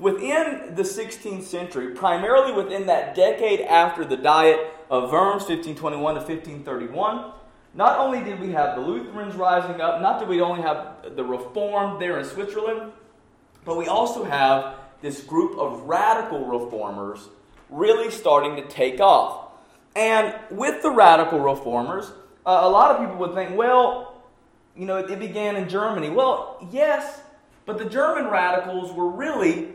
within the 16th century, primarily within that decade after the Diet of Worms, 1521 to 1531, not only did we have the Lutherans rising up, not did we only have the Reformed there in Switzerland, but we also have this group of radical reformers really starting to take off. And with the radical reformers, a lot of people would think, well, you know, it began in Germany. Well, yes, but the German radicals were really,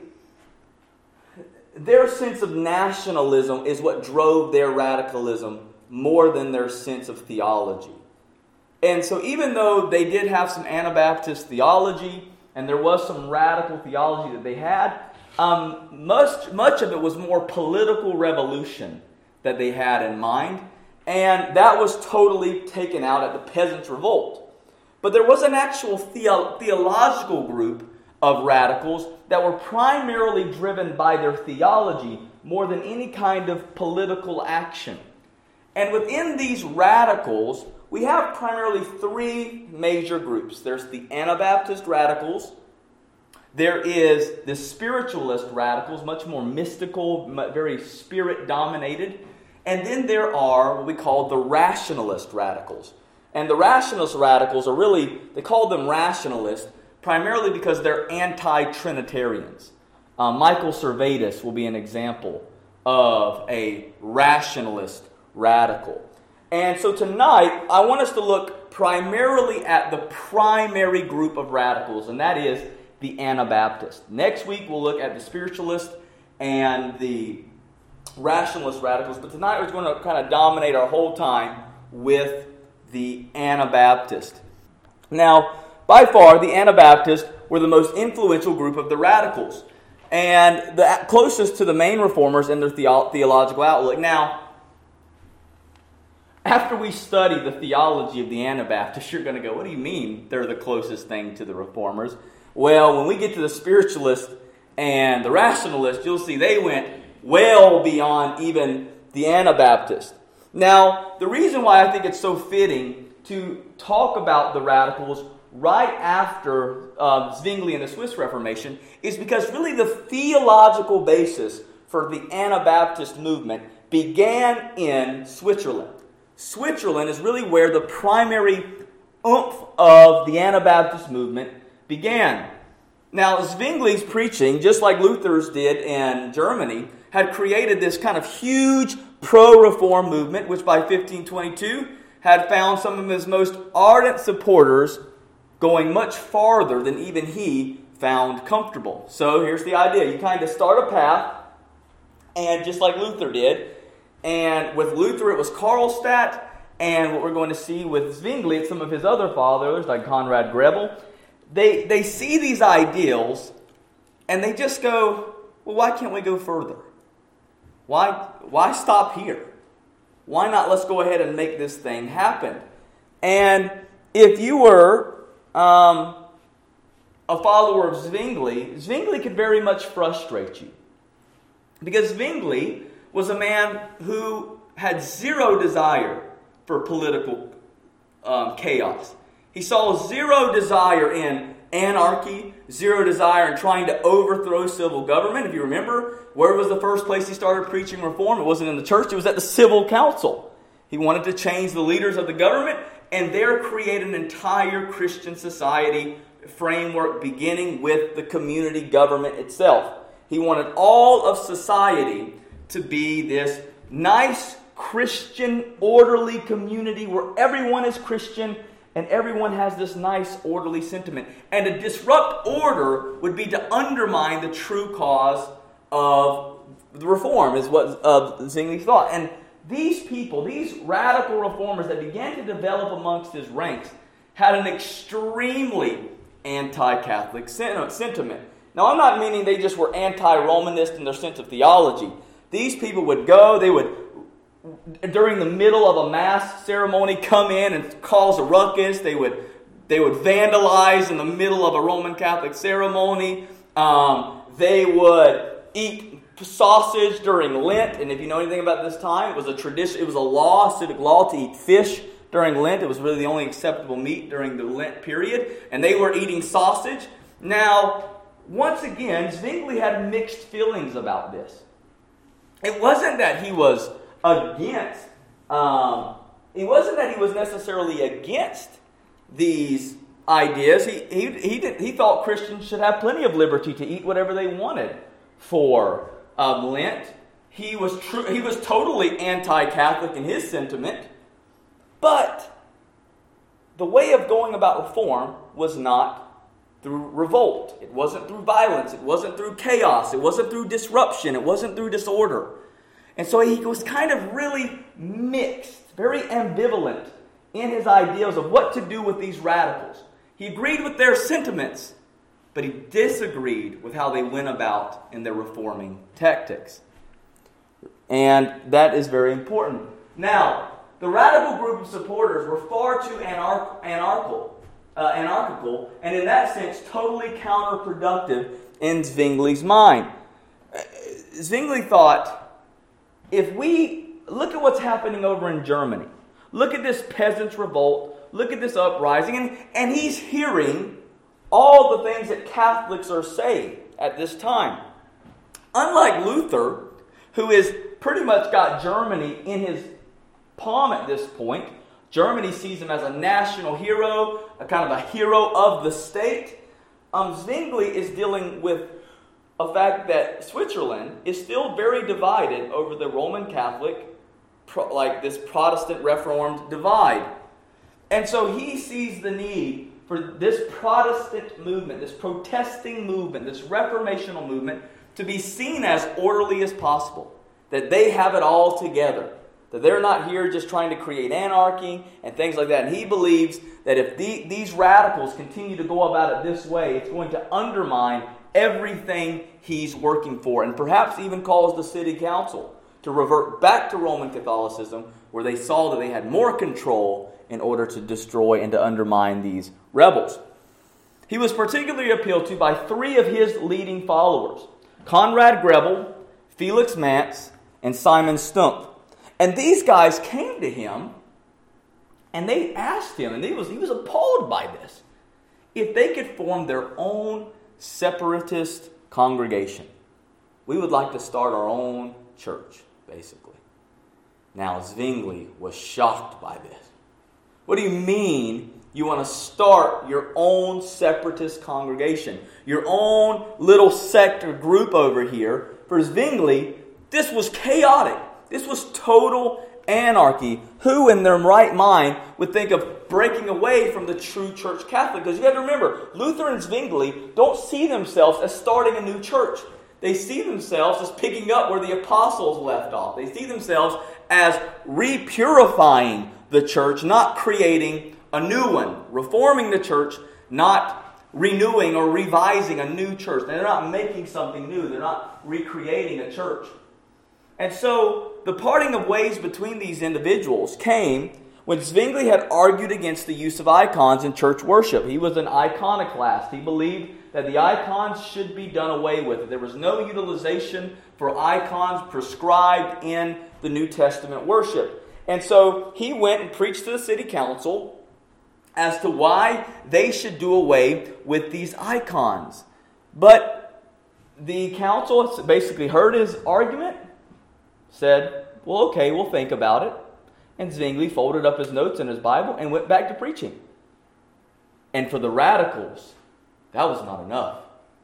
their sense of nationalism is what drove their radicalism more than their sense of theology. And so even though they did have some Anabaptist theology, and there was some radical theology that they had, much of it was more political revolution that they had in mind, and that was totally taken out at the Peasants' Revolt. But there was an actual theological group of radicals that were primarily driven by their theology more than any kind of political action. And within these radicals, we have primarily three major groups. There's the Anabaptist radicals. There is the spiritualist radicals, much more mystical, very spirit-dominated. And then there are what we call the rationalist radicals. And the rationalist radicals are really, they call them rationalists, primarily because they're anti-Trinitarians. Michael Servetus will be an example of a rationalist radical. And so tonight, I want us to look primarily at the primary group of radicals, and that is the Anabaptist. Next week, we'll look at the spiritualist and the rationalist radicals, but tonight we're going to kind of dominate our whole time with the Anabaptist. Now, by far, the Anabaptists were the most influential group of the radicals, and the closest to the main reformers in their theological outlook. Now, after we study the theology of the Anabaptists, you're going to go, what do you mean they're the closest thing to the reformers? Well, when we get to the spiritualists and the rationalists, you'll see they went well beyond even the Anabaptists. Now, the reason why I think it's so fitting to talk about the radicals right after Zwingli and the Swiss Reformation is because really the theological basis for the Anabaptist movement began in Switzerland. Switzerland is really where the primary oomph of the Anabaptist movement began. Now, Zwingli's preaching, just like Luther's did in Germany, had created this kind of huge pro-reform movement, which by 1522 had found some of his most ardent supporters going much farther than even he found comfortable. So here's the idea. You kind of start a path, and just like Luther did, and with Luther it was Karlstadt, and what we're going to see with Zwingli and some of his other fathers, like Conrad Grebel, they see these ideals, and they just go, well, why can't we go further? Why stop here? Why not let's go ahead and make this thing happen? And if you were a follower of Zwingli, Zwingli could very much frustrate you. Because Zwingli was a man who had zero desire for political chaos. He saw zero desire in anarchy, zero desire in trying to overthrow civil government. If you remember, where was the first place he started preaching reform? It wasn't in the church, it was at the civil council. He wanted to change the leaders of the government and there create an entire Christian society framework beginning with the community government itself. He wanted all of society to be this nice Christian orderly community where everyone is Christian and everyone has this nice, orderly sentiment. And to disrupt order would be to undermine the true cause of the reform, is what Zwingli thought. And these people, these radical reformers that began to develop amongst his ranks, had an extremely anti-Catholic sentiment. Now, I'm not meaning they just were anti-Romanist in their sense of theology. These people would go, they would, during the middle of a mass ceremony, come in and cause a ruckus. They would vandalize in the middle of a Roman Catholic ceremony. They would eat sausage during Lent, and if you know anything about this time, it was a tradition. It was a law, civic law, to eat fish during Lent. It was really the only acceptable meat during the Lent period, and they were eating sausage. Now, once again, Zwingli had mixed feelings about this. It wasn't that he was against, it wasn't that he was necessarily against these ideas. He thought Christians should have plenty of liberty to eat whatever they wanted for Lent. He was totally anti-Catholic in his sentiment, but the way of going about reform was not through revolt. It wasn't through violence. It wasn't through chaos. It wasn't through disruption. It wasn't through disorder. And so he was kind of really mixed, very ambivalent in his ideas of what to do with these radicals. He agreed with their sentiments, but he disagreed with how they went about in their reforming tactics. And that is very important. Now, the radical group of supporters were far too anarchical, and in that sense, totally counterproductive in Zwingli's mind. Zwingli thought, if we look at what's happening over in Germany, look at this peasants' revolt, look at this uprising, and he's hearing all the things that Catholics are saying at this time. Unlike Luther, who is pretty much got Germany in his palm at this point, Germany sees him as a national hero, a kind of a hero of the state. Zwingli is dealing with a fact that Switzerland is still very divided over the Roman Catholic, like this Protestant Reformed divide. And so he sees the need for this Protestant movement, this protesting movement, this reformational movement, to be seen as orderly as possible. That they have it all together. That they're not here just trying to create anarchy and things like that. And he believes that if these radicals continue to go about it this way, it's going to undermine everything he's working for. And perhaps even cause the city council to revert back to Roman Catholicism, where they saw that they had more control in order to destroy and to undermine these rebels. He was particularly appealed to by three of his leading followers: Conrad Grebel, Felix Manz, and Simon Stumpf. And these guys came to him and they asked him, and he was appalled by this, if they could form their own separatist congregation. We would like to start our own church, basically. Now, Zwingli was shocked by this. What do you mean you want to start your own separatist congregation? Your own little sect or group over here? For Zwingli, this was chaotic. This was total anarchy. Who in their right mind would think of breaking away from the true church Catholic? Because you have to remember, Luther and Zwingli don't see themselves as starting a new church. They see themselves as picking up where the apostles left off. They see themselves as repurifying the church, not creating a new one. Reforming the church, not renewing or revising a new church. They're not making something new. They're not recreating a church. And so the parting of ways between these individuals came when Zwingli had argued against the use of icons in church worship. He was an iconoclast. He believed that the icons should be done away with. There was no utilization for icons prescribed in the New Testament worship. And so he went and preached to the city council as to why they should do away with these icons. But the council basically heard his argument, said, well, okay, we'll think about it. And Zwingli folded up his notes in his Bible and went back to preaching. And for the radicals, that was not enough.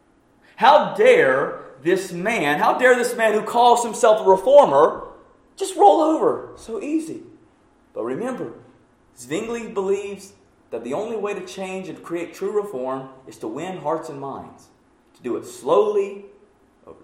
How dare this man who calls himself a reformer just roll over so easy? But remember, Zwingli believes that the only way to change and create true reform is to win hearts and minds. To do it slowly, over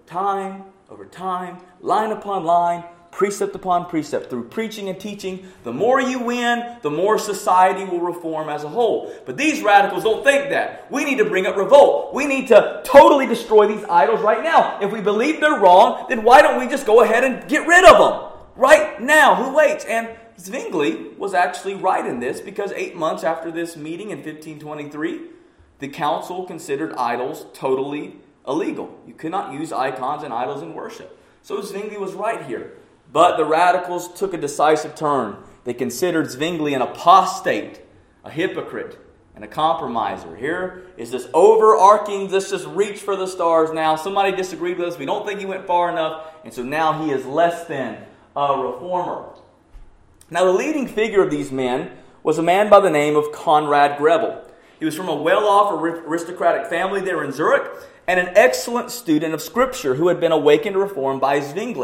time, line upon line, precept upon precept, through preaching and teaching. The more you win, the more society will reform as a whole. But these radicals don't think that. We need to bring up revolt. We need to totally destroy these idols right now. If we believe they're wrong, then why don't we just go ahead and get rid of them? Right now, who waits? And Zwingli was actually right in this, because 8 months after this meeting in 1523, the council considered idols totally illegal. You could not use icons and idols in worship. So Zwingli was right here. But the radicals took a decisive turn. They considered Zwingli an apostate, a hypocrite, and a compromiser. Here is this overarching, let's just reach for the stars now. Somebody disagreed with us. We don't think he went far enough. And so now he is less than a reformer. Now the leading figure of these men was a man by the name of Conrad Grebel. He was from a well-off aristocratic family there in Zurich and an excellent student of Scripture who had been awakened to reform by Zwingli.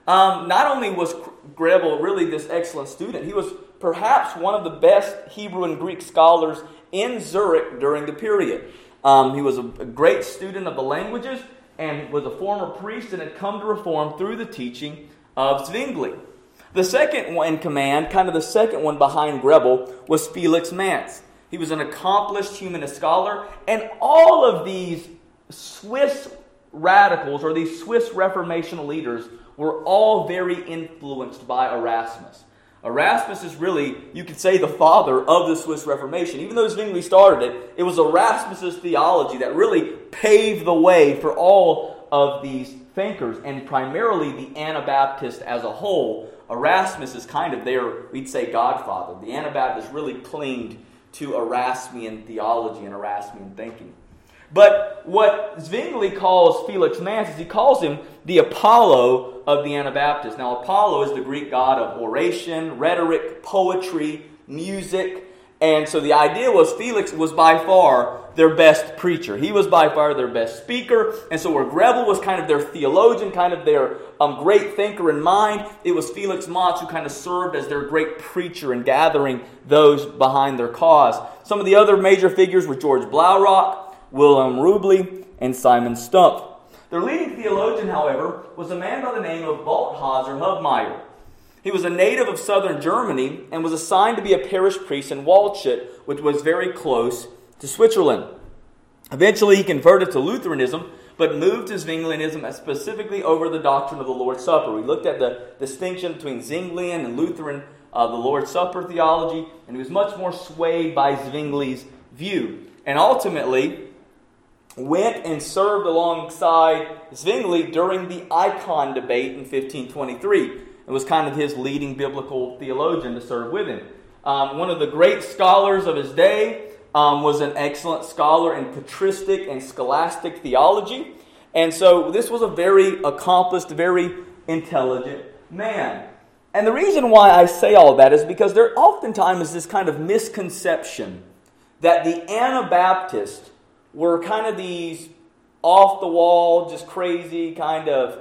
Not only was Grebel really this excellent student, he was perhaps one of the best Hebrew and Greek scholars in Zurich during the period. He was a great student of the languages and was a former priest and had come to reform through the teaching of Zwingli. The second one in command, kind of the second one behind Grebel, was Felix Manz. He was an accomplished humanist scholar, and all of these Swiss radicals or these Swiss Reformation leaders were all very influenced by Erasmus. Erasmus is really, you could say, the father of the Swiss Reformation. Even though Zwingli started it, it was Erasmus's theology that really paved the way for all of these thinkers, and primarily the Anabaptists as a whole. Erasmus is kind of their, we'd say, godfather. The Anabaptists really clinged to Erasmian theology and Erasmian thinking. But what Zwingli calls Felix Manz is he calls him the Apollo of the Anabaptists. Now, Apollo is the Greek god of oration, rhetoric, poetry, music. And so the idea was Felix was by far their best preacher. He was by far their best speaker. And so where Grebel was kind of their theologian, kind of their great thinker in mind, it was Felix Manz who kind of served as their great preacher in gathering those behind their cause. Some of the other major figures were George Blaurock, Wilhelm Rubli, and Simon Stumpf. Their leading theologian, however, was a man by the name of Balthasar Hubmaier. He was a native of southern Germany and was assigned to be a parish priest in Waldshut, which was very close to Switzerland. Eventually, he converted to Lutheranism, but moved to Zwinglianism, specifically over the doctrine of the Lord's Supper. We looked at the distinction between Zwinglian and Lutheran, the Lord's Supper theology, and he was much more swayed by Zwingli's view. And ultimately went and served alongside Zwingli during the Icon debate in 1523. It was kind of his leading biblical theologian to serve with him. One of the great scholars of his day was an excellent scholar in patristic and scholastic theology. And so this was a very accomplished, very intelligent man. And the reason why I say all that is because there oftentimes is this kind of misconception that the Anabaptists were kind of these off-the-wall, just crazy kind of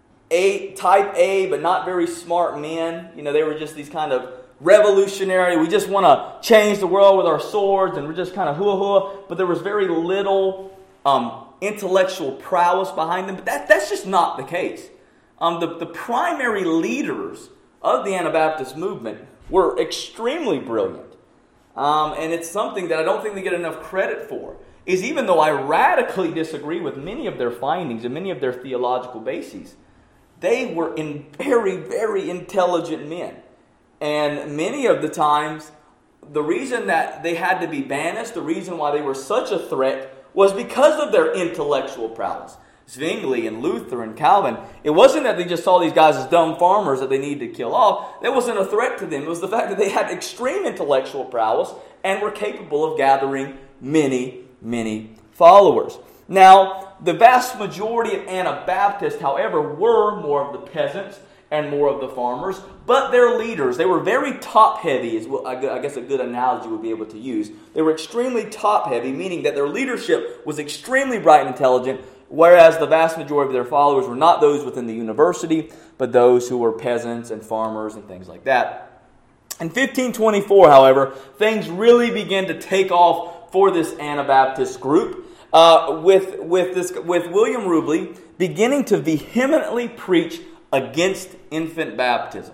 type A, but not very smart men. You know, they were just these kind of revolutionary, we just want to change the world with our swords, and we're just kind of hoo-ha. But there was very little intellectual prowess behind them. But that's just not the case. The primary leaders of the Anabaptist movement were extremely brilliant. And it's something that I don't think they get enough credit for, is even though I radically disagree with many of their findings and many of their theological bases, they were very, very intelligent men. And many of the times, the reason that they had to be banished, the reason why they were such a threat, was because of their intellectual prowess. Zwingli and Luther and Calvin, it wasn't that they just saw these guys as dumb farmers that they needed to kill off. That wasn't a threat to them. It was the fact that they had extreme intellectual prowess and were capable of gathering many, many followers. Now, the vast majority of Anabaptists, however, were more of the peasants and more of the farmers, but their leaders, they were very top-heavy, is what I guess a good analogy would be able to use. They were extremely top-heavy, meaning that their leadership was extremely bright and intelligent, whereas the vast majority of their followers were not those within the university, but those who were peasants and farmers and things like that. In 1524, however, things really began to take off for this Anabaptist group, with William Rubli beginning to vehemently preach against infant baptism.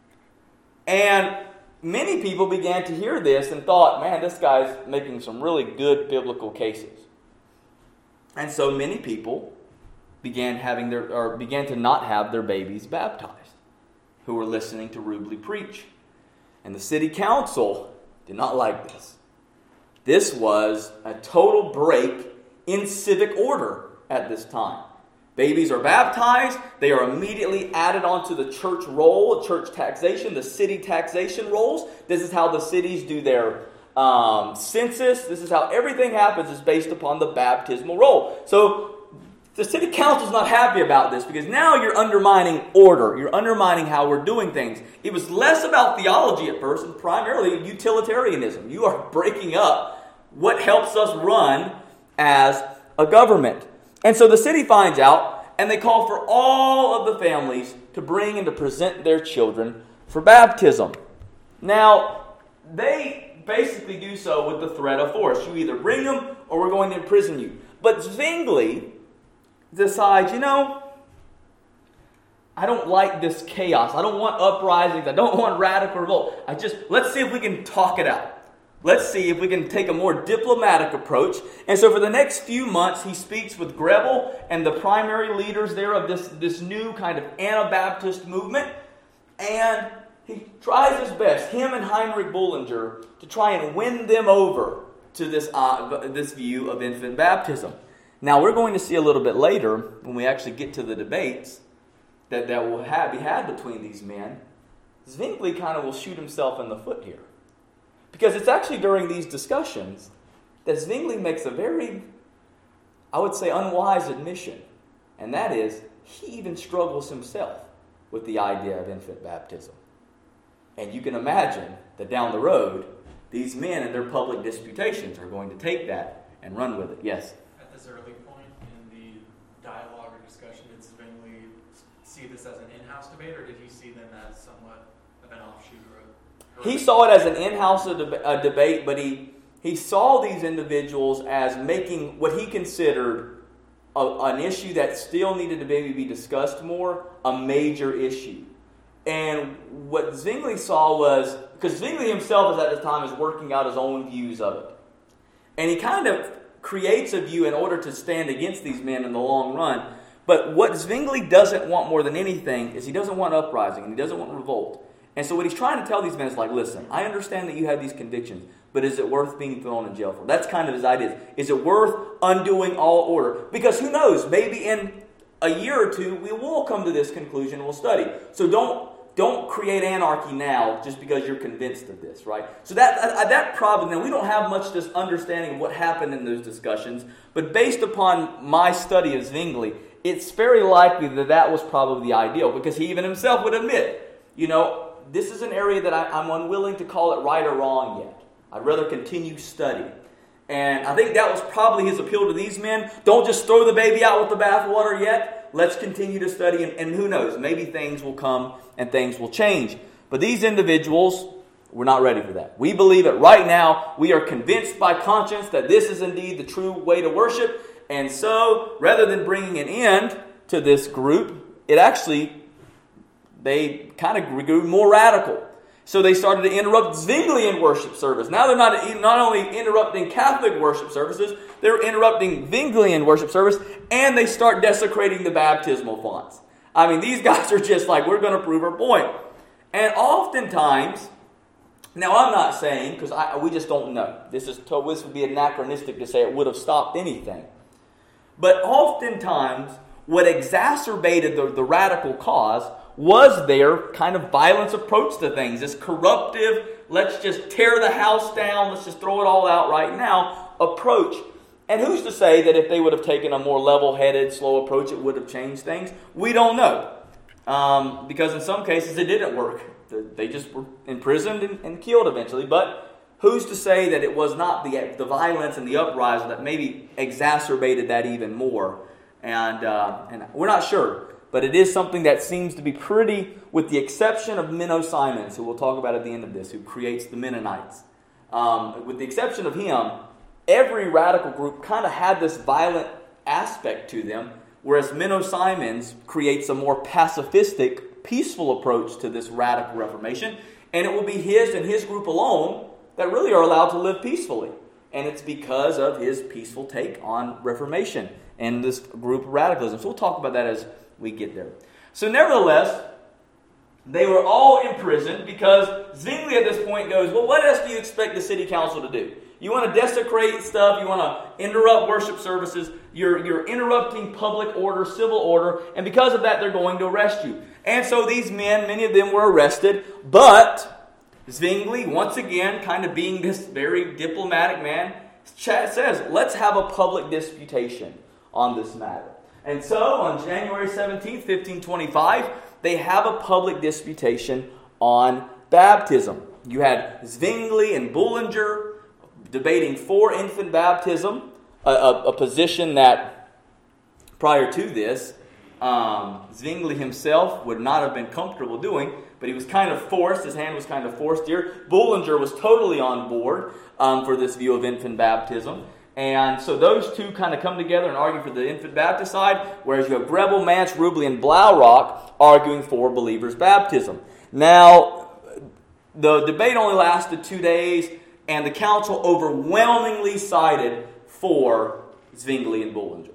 And many people began to hear this and thought, man, this guy's making some really good biblical cases. And so many people began to not have their babies baptized who were listening to Rubli preach. And the city council did not like this. This was a total break in civic order at this time. Babies are baptized, they are immediately added onto the church roll, church taxation, the city taxation rolls. This is how the cities do their census. This is how everything happens, is based upon the baptismal role. So the city council is not happy about this because now you're undermining order. You're undermining how we're doing things. It was less about theology at first and primarily utilitarianism. You are breaking up what helps us run as a government. And so the city finds out, and they call for all of the families to bring and to present their children for baptism. Now, they basically do so with the threat of force. You either bring them or we're going to imprison you. But Zwingli decides, I don't like this chaos. I don't want uprisings. I don't want radical revolt. Let's see if we can talk it out. Let's see if we can take a more diplomatic approach. And so for the next few months, he speaks with Grebel and the primary leaders there of this new kind of Anabaptist movement. And he tries his best, him and Heinrich Bullinger, to try and win them over to this view of infant baptism. Now, we're going to see a little bit later, when we actually get to the debates that will be had between these men, Zwingli kind of will shoot himself in the foot here. Because it's actually during these discussions that Zwingli makes a very, I would say, unwise admission. And that is, he even struggles himself with the idea of infant baptism. And you can imagine that down the road, these men in their public disputations are going to take that and run with it. Yes? This early point in the dialogue or discussion, did Zwingli see this as an in-house debate, or did he see them as somewhat of an offshoot? He saw it as an in-house debate, but he saw these individuals as making what he considered an issue that still needed to maybe be discussed more, a major issue. And what Zwingli saw was, because Zwingli himself at this time is working out his own views of it. And he kind of creates a view in order to stand against these men in the long run. But what Zwingli doesn't want more than anything is he doesn't want uprising and he doesn't want revolt. And so what he's trying to tell these men is like, listen, I understand that you have these convictions, but is it worth being thrown in jail for? That's kind of his idea. Is it worth undoing all order? Because who knows, maybe in a year or two we will come to this conclusion and we'll study. So don't create anarchy now just because you're convinced of this, right? So that problem, now we don't have much this understanding of what happened in those discussions, but based upon my study of Zwingli, it's very likely that was probably the ideal, because he even himself would admit, this is an area that I'm unwilling to call it right or wrong yet. I'd rather continue studying. And I think that was probably his appeal to these men. Don't just throw the baby out with the bathwater yet. Let's continue to study, and who knows, maybe things will come and things will change. But these individuals, we're not ready for that. We believe that right now we are convinced by conscience that this is indeed the true way to worship. And so, rather than bringing an end to this group, they kind of grew more radical. So they started to interrupt Zwinglian worship service. Now they're not only interrupting Catholic worship services, they're interrupting Zwinglian worship service, and they start desecrating the baptismal fonts. I mean, these guys are just like, we're going to prove our point. And oftentimes, now I'm not saying, because we just don't know. This would be anachronistic to say it would have stopped anything. But oftentimes, what exacerbated the radical cause was their kind of violence approach to things. This corruptive, let's just tear the house down, let's just throw it all out right now approach. And who's to say that if they would have taken a more level-headed, slow approach, it would have changed things? We don't know. Because in some cases it didn't work. They just were imprisoned and killed eventually. But who's to say that it was not the violence and the uprising that maybe exacerbated that even more? And we're not sure. But it is something that seems to be pretty, with the exception of Menno Simons, who we'll talk about at the end of this, who creates the Mennonites. With the exception of him, every radical group kind of had this violent aspect to them, whereas Menno Simons creates a more pacifistic, peaceful approach to this radical Reformation, and it will be his and his group alone that really are allowed to live peacefully. And it's because of his peaceful take on Reformation and this group of radicalism. So we'll talk about that as we get there. So nevertheless, they were all imprisoned because Zwingli at this point goes, well, what else do you expect the city council to do? You want to desecrate stuff, you want to interrupt worship services, you're interrupting public order, civil order, and because of that, they're going to arrest you. And so these men, many of them were arrested, but Zwingli, once again, kind of being this very diplomatic man, says, let's have a public disputation on this matter. And so, on January 17th, 1525, they have a public disputation on baptism. You had Zwingli and Bullinger debating for infant baptism, a position that, prior to this, Zwingli himself would not have been comfortable doing, but he was kind of forced. His hand was kind of forced here. Bullinger was totally on board for this view of infant baptism. And so those two kind of come together and argue for the infant bapticide, whereas you have Grebel, Manch, Rubley, and Blaurock arguing for believers' baptism. Now, the debate only lasted 2 days, and the council overwhelmingly sided for Zwingli and Bullinger.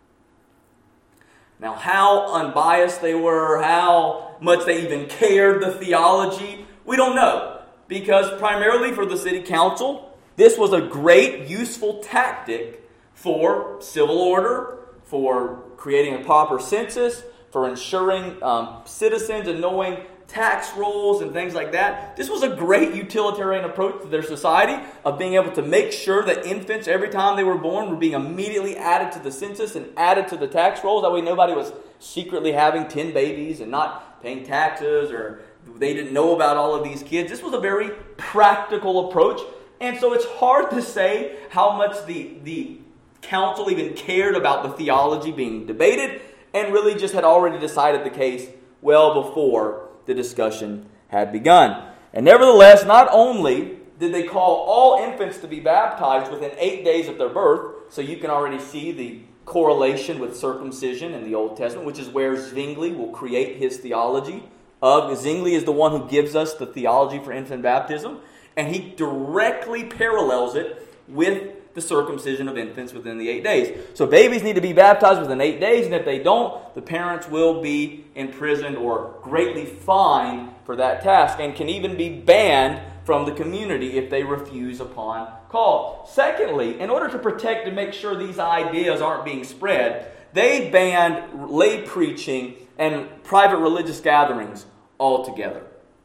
Now, how unbiased they were, how much they even cared the theology, we don't know. Because primarily for the city council, this was a great, useful tactic for civil order, for creating a proper census, for ensuring citizens and knowing tax rolls and things like that. This was a great utilitarian approach to their society of being able to make sure that infants, every time they were born, were being immediately added to the census and added to the tax rolls. That way nobody was secretly having 10 babies and not paying taxes, or they didn't know about all of these kids. This was a very practical approach. And so it's hard to say how much the council even cared about the theology being debated, and really just had already decided the case well before the discussion had begun. And nevertheless, not only did they call all infants to be baptized within 8 days of their birth, so you can already see the correlation with circumcision in the Old Testament, which is where Zwingli will create his theology of. Zwingli is the one who gives us the theology for infant baptism, and he directly parallels it with the circumcision of infants within the 8 days. So babies need to be baptized within 8 days, and if they don't, the parents will be imprisoned or greatly fined for that task, and can even be banned from the community if they refuse upon call. Secondly, in order to protect and make sure these ideas aren't being spread, they banned lay preaching and private religious gatherings altogether.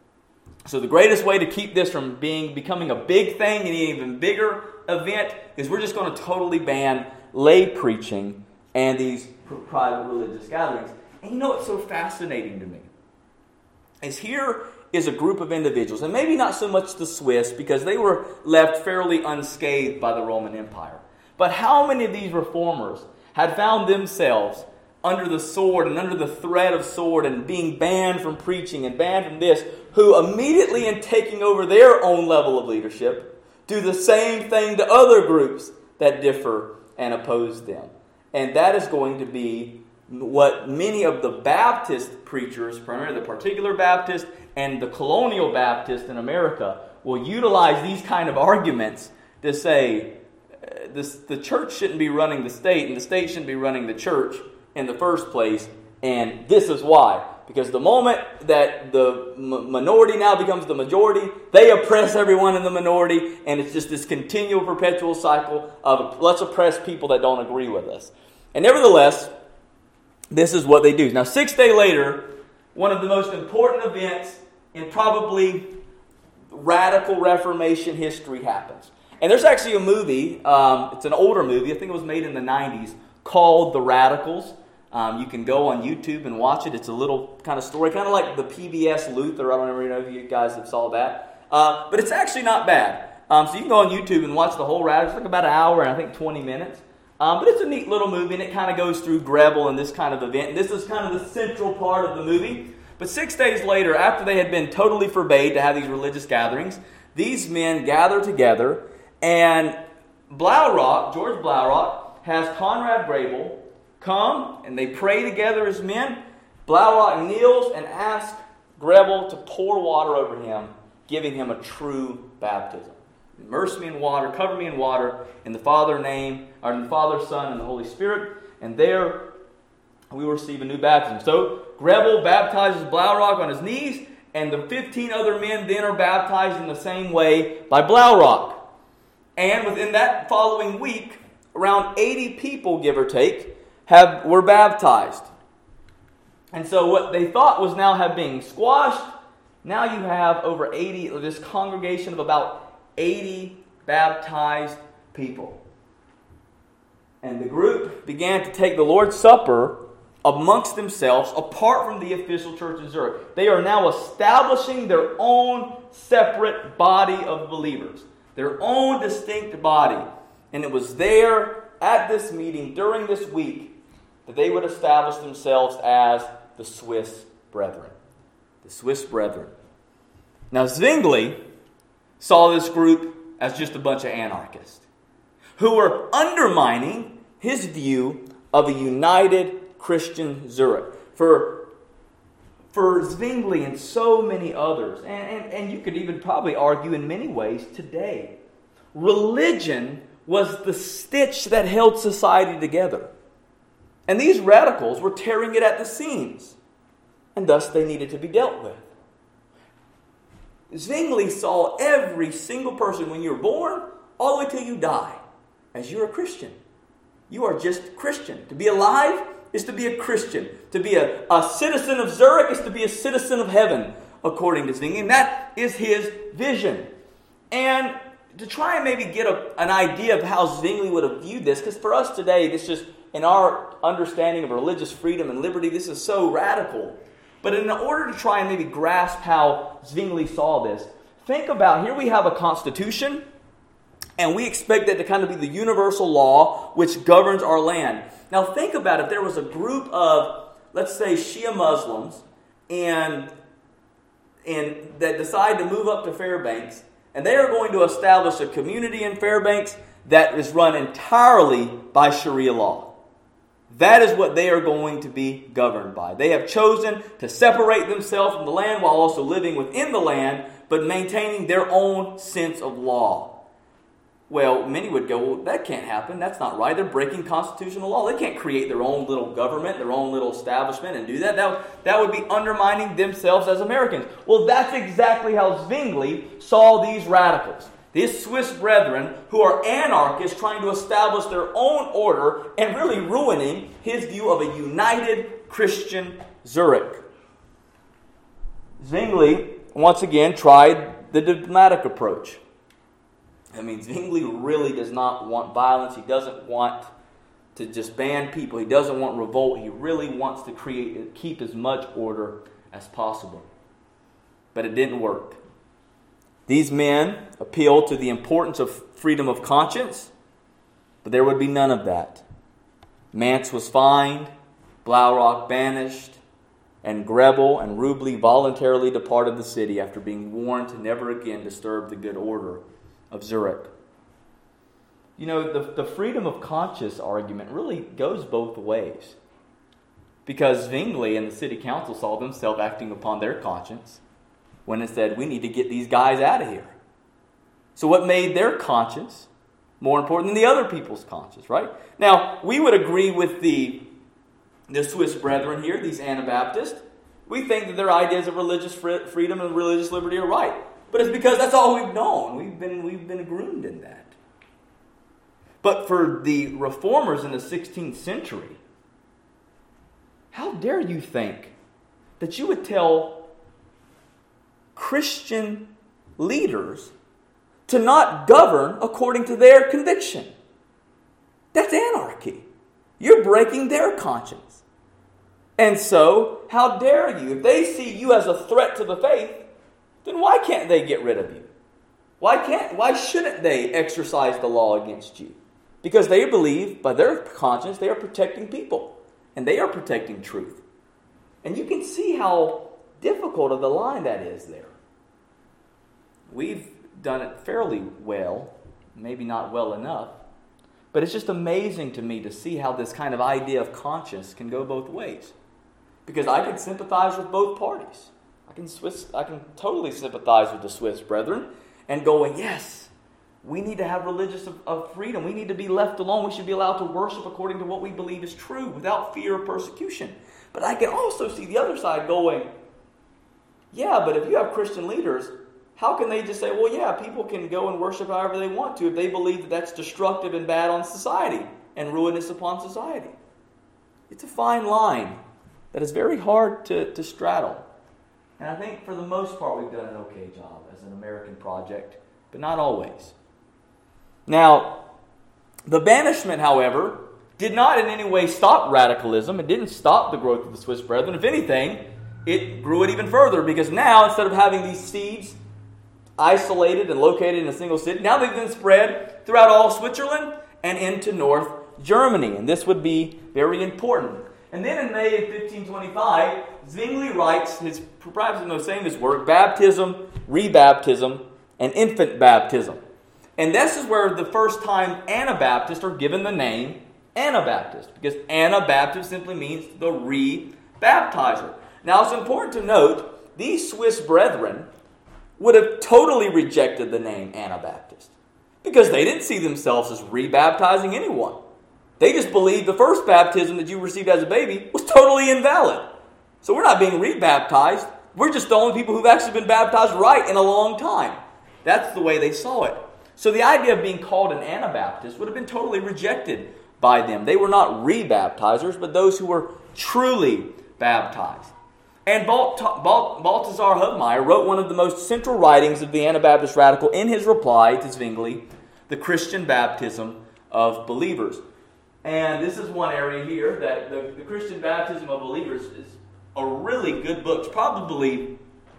So the greatest way to keep this from becoming a big thing and an even bigger event is we're just going to totally ban lay preaching and these private religious gatherings. And you know what's so fascinating to me? Is here is a group of individuals, and maybe not so much the Swiss, because they were left fairly unscathed by the Roman Empire. But how many of these reformers had found themselves under the sword and under the threat of sword and being banned from preaching and banned from this, who immediately in taking over their own level of leadership do the same thing to other groups that differ and oppose them. And that is going to be what many of the Baptist preachers, primarily the particular Baptist and the colonial Baptist in America, will utilize these kind of arguments to say the church shouldn't be running the state and the state shouldn't be running the church in the first place, and this is why. Because the moment that the minority now becomes the majority, they oppress everyone in the minority, and it's just this continual, perpetual cycle of let's oppress people that don't agree with us. And nevertheless, this is what they do. Now, 6 days later, one of the most important events in probably radical Reformation history happens. And there's actually a movie, it's an older movie, I think it was made in the 90s, called The Radicals. You can go on YouTube and watch it. It's a little kind of story, kind of like the PBS Luther. I don't know if you guys have saw that. But it's actually not bad. So you can go on YouTube and watch the whole Radicals. It's like about an hour and I think 20 minutes. But it's a neat little movie, and it kind of goes through Grebel and this kind of event. And this is kind of the central part of the movie. But 6 days later, after they had been totally forbade to have these religious gatherings, these men gather together, and George Blaurock, has Conrad Grebel come, and they pray together as men. Blaurock kneels and asks Grebel to pour water over him, giving him a true baptism. Immerse me in water, cover me in water, in the Father, Son, and the Holy Spirit, and there we will receive a new baptism. So Grebel baptizes Blaurock on his knees, and the 15 other men then are baptized in the same way by Blaurock. And within that following week, around 80 people, give or take, were baptized. And so what they thought was now been squashed Now you have over 80, this congregation of about 80 baptized people. And the group began to take the Lord's Supper amongst themselves, apart from the official church in Zurich. They are now establishing their own separate body of believers, their own distinct body. And it was there at this meeting during this week that they would establish themselves as the Swiss Brethren. The Swiss Brethren. Now Zwingli saw this group as just a bunch of anarchists who were undermining his view of a united Christian Zurich. For Zwingli and so many others, and you could even probably argue in many ways today, religion was the stitch that held society together. And these radicals were tearing it at the seams, and thus they needed to be dealt with. Zwingli saw every single person when you're born all the way till you die as you're a Christian. You are just Christian. To be alive is to be a Christian. To be a citizen of Zurich is to be a citizen of heaven, according to Zwingli. And that is his vision. And to try and maybe get an idea of how Zwingli would have viewed this, because for us today, this just, in our understanding of religious freedom and liberty, this is so radical. But in order to try and maybe grasp how Zwingli saw this, think about, here we have a constitution, and we expect that to kind of be the universal law which governs our land. Now think about if there was a group of, let's say, Shia Muslims and that decide to move up to Fairbanks, and they are going to establish a community in Fairbanks that is run entirely by Sharia law. That is what they are going to be governed by. They have chosen to separate themselves from the land while also living within the land, but maintaining their own sense of law. Well, many would go, well, that can't happen. That's not right. They're breaking constitutional law. They can't create their own little government, their own little establishment and do that. That would be undermining themselves as Americans. Well, that's exactly how Zwingli saw these radicals. These Swiss brethren who are anarchists trying to establish their own order and really ruining his view of a united Christian Zurich. Zwingli, once again, tried the diplomatic approach. I mean, Zwingli really does not want violence. He doesn't want to just ban people. He doesn't want revolt. He really wants to keep as much order as possible. But it didn't work. These men appealed to the importance of freedom of conscience, but there would be none of that. Mance was fined, Blaurock banished, and Grebel and Rubli voluntarily departed the city after being warned to never again disturb the good order of Zurich. You know, the freedom of conscience argument really goes both ways. Because Zwingli and the city council saw themselves acting upon their conscience when it said, we need to get these guys out of here. So what made their conscience more important than the other people's conscience, right? Now, we would agree with the Swiss brethren here, these Anabaptists. We think that their ideas of religious freedom and religious liberty are right. But it's because that's all we've known. We've been groomed in that. But for the reformers in the 16th century, how dare you think that you would tell Christian leaders to not govern according to their conviction? That's anarchy. You're breaking their conscience. And so, how dare you? If they see you as a threat to the faith, then why can't they get rid of you? Why shouldn't they exercise the law against you? Because they believe, by their conscience, they are protecting people. And they are protecting truth. And you can see how difficult of the line that is there. We've done it fairly well, maybe not well enough. But it's just amazing to me to see how this kind of idea of conscience can go both ways. Because I can sympathize with both parties. I can totally sympathize with the Swiss brethren and going, yes, we need to have religious freedom. We need to be left alone. We should be allowed to worship according to what we believe is true without fear of persecution. But I can also see the other side going, yeah, but if you have Christian leaders, how can they just say, well, yeah, people can go and worship however they want to if they believe that that's destructive and bad on society and ruinous upon society? It's a fine line that is very hard to straddle. And I think for the most part we've done an okay job as an American project, but not always. Now, the banishment, however, did not in any way stop radicalism. It didn't stop the growth of the Swiss Brethren. If anything, it grew it even further, because now, instead of having these seeds isolated and located in a single city, now they've been spread throughout all Switzerland and into North Germany. And this would be very important. And then in May of 1525, Zwingli writes his, perhaps the most famous work, Baptism, Rebaptism, and Infant Baptism. And this is where the first time Anabaptists are given the name Anabaptist, because Anabaptist simply means the re-baptizer. Now it's important to note, these Swiss brethren would have totally rejected the name Anabaptist, because they didn't see themselves as re-baptizing anyone. They just believed the first baptism that you received as a baby was totally invalid. So we're not being re-baptized. We're just the only people who've actually been baptized right in a long time. That's the way they saw it. So the idea of being called an Anabaptist would have been totally rejected by them. They were not re-baptizers, but those who were truly baptized. And Balthasar Hubmaier wrote one of the most central writings of the Anabaptist radical in his reply to Zwingli, The Christian Baptism of Believers. And this is one area here that the Christian Baptism of Believers is a really good book. It's probably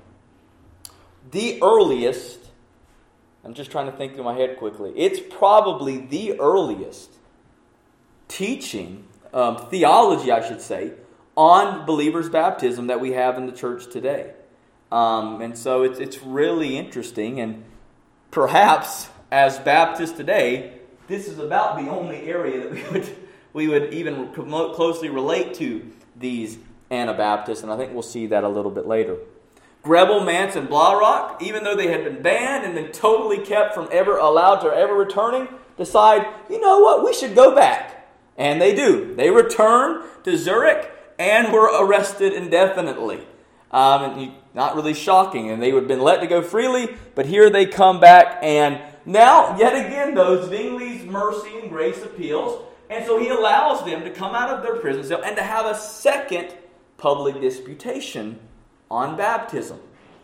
the earliest, I'm just trying to think through my head quickly. It's probably the earliest teaching, theology I should say, on believers' baptism that we have in the church today. And so it's really interesting, and perhaps as Baptists today, this is about the only area that we would even closely relate to these Anabaptists, and I think we'll see that a little bit later. Grebel, Mance, and Blaurock, even though they had been banned and then totally kept from ever allowed to ever returning, decide, you know what, we should go back. And they do. They return to Zurich and were arrested indefinitely. Not really shocking. And they would have been let to go freely, but here they come back, and now, yet again, though, Zwingli's mercy and grace appeals, and so he allows them to come out of their prison cell and to have a second public disputation on baptism.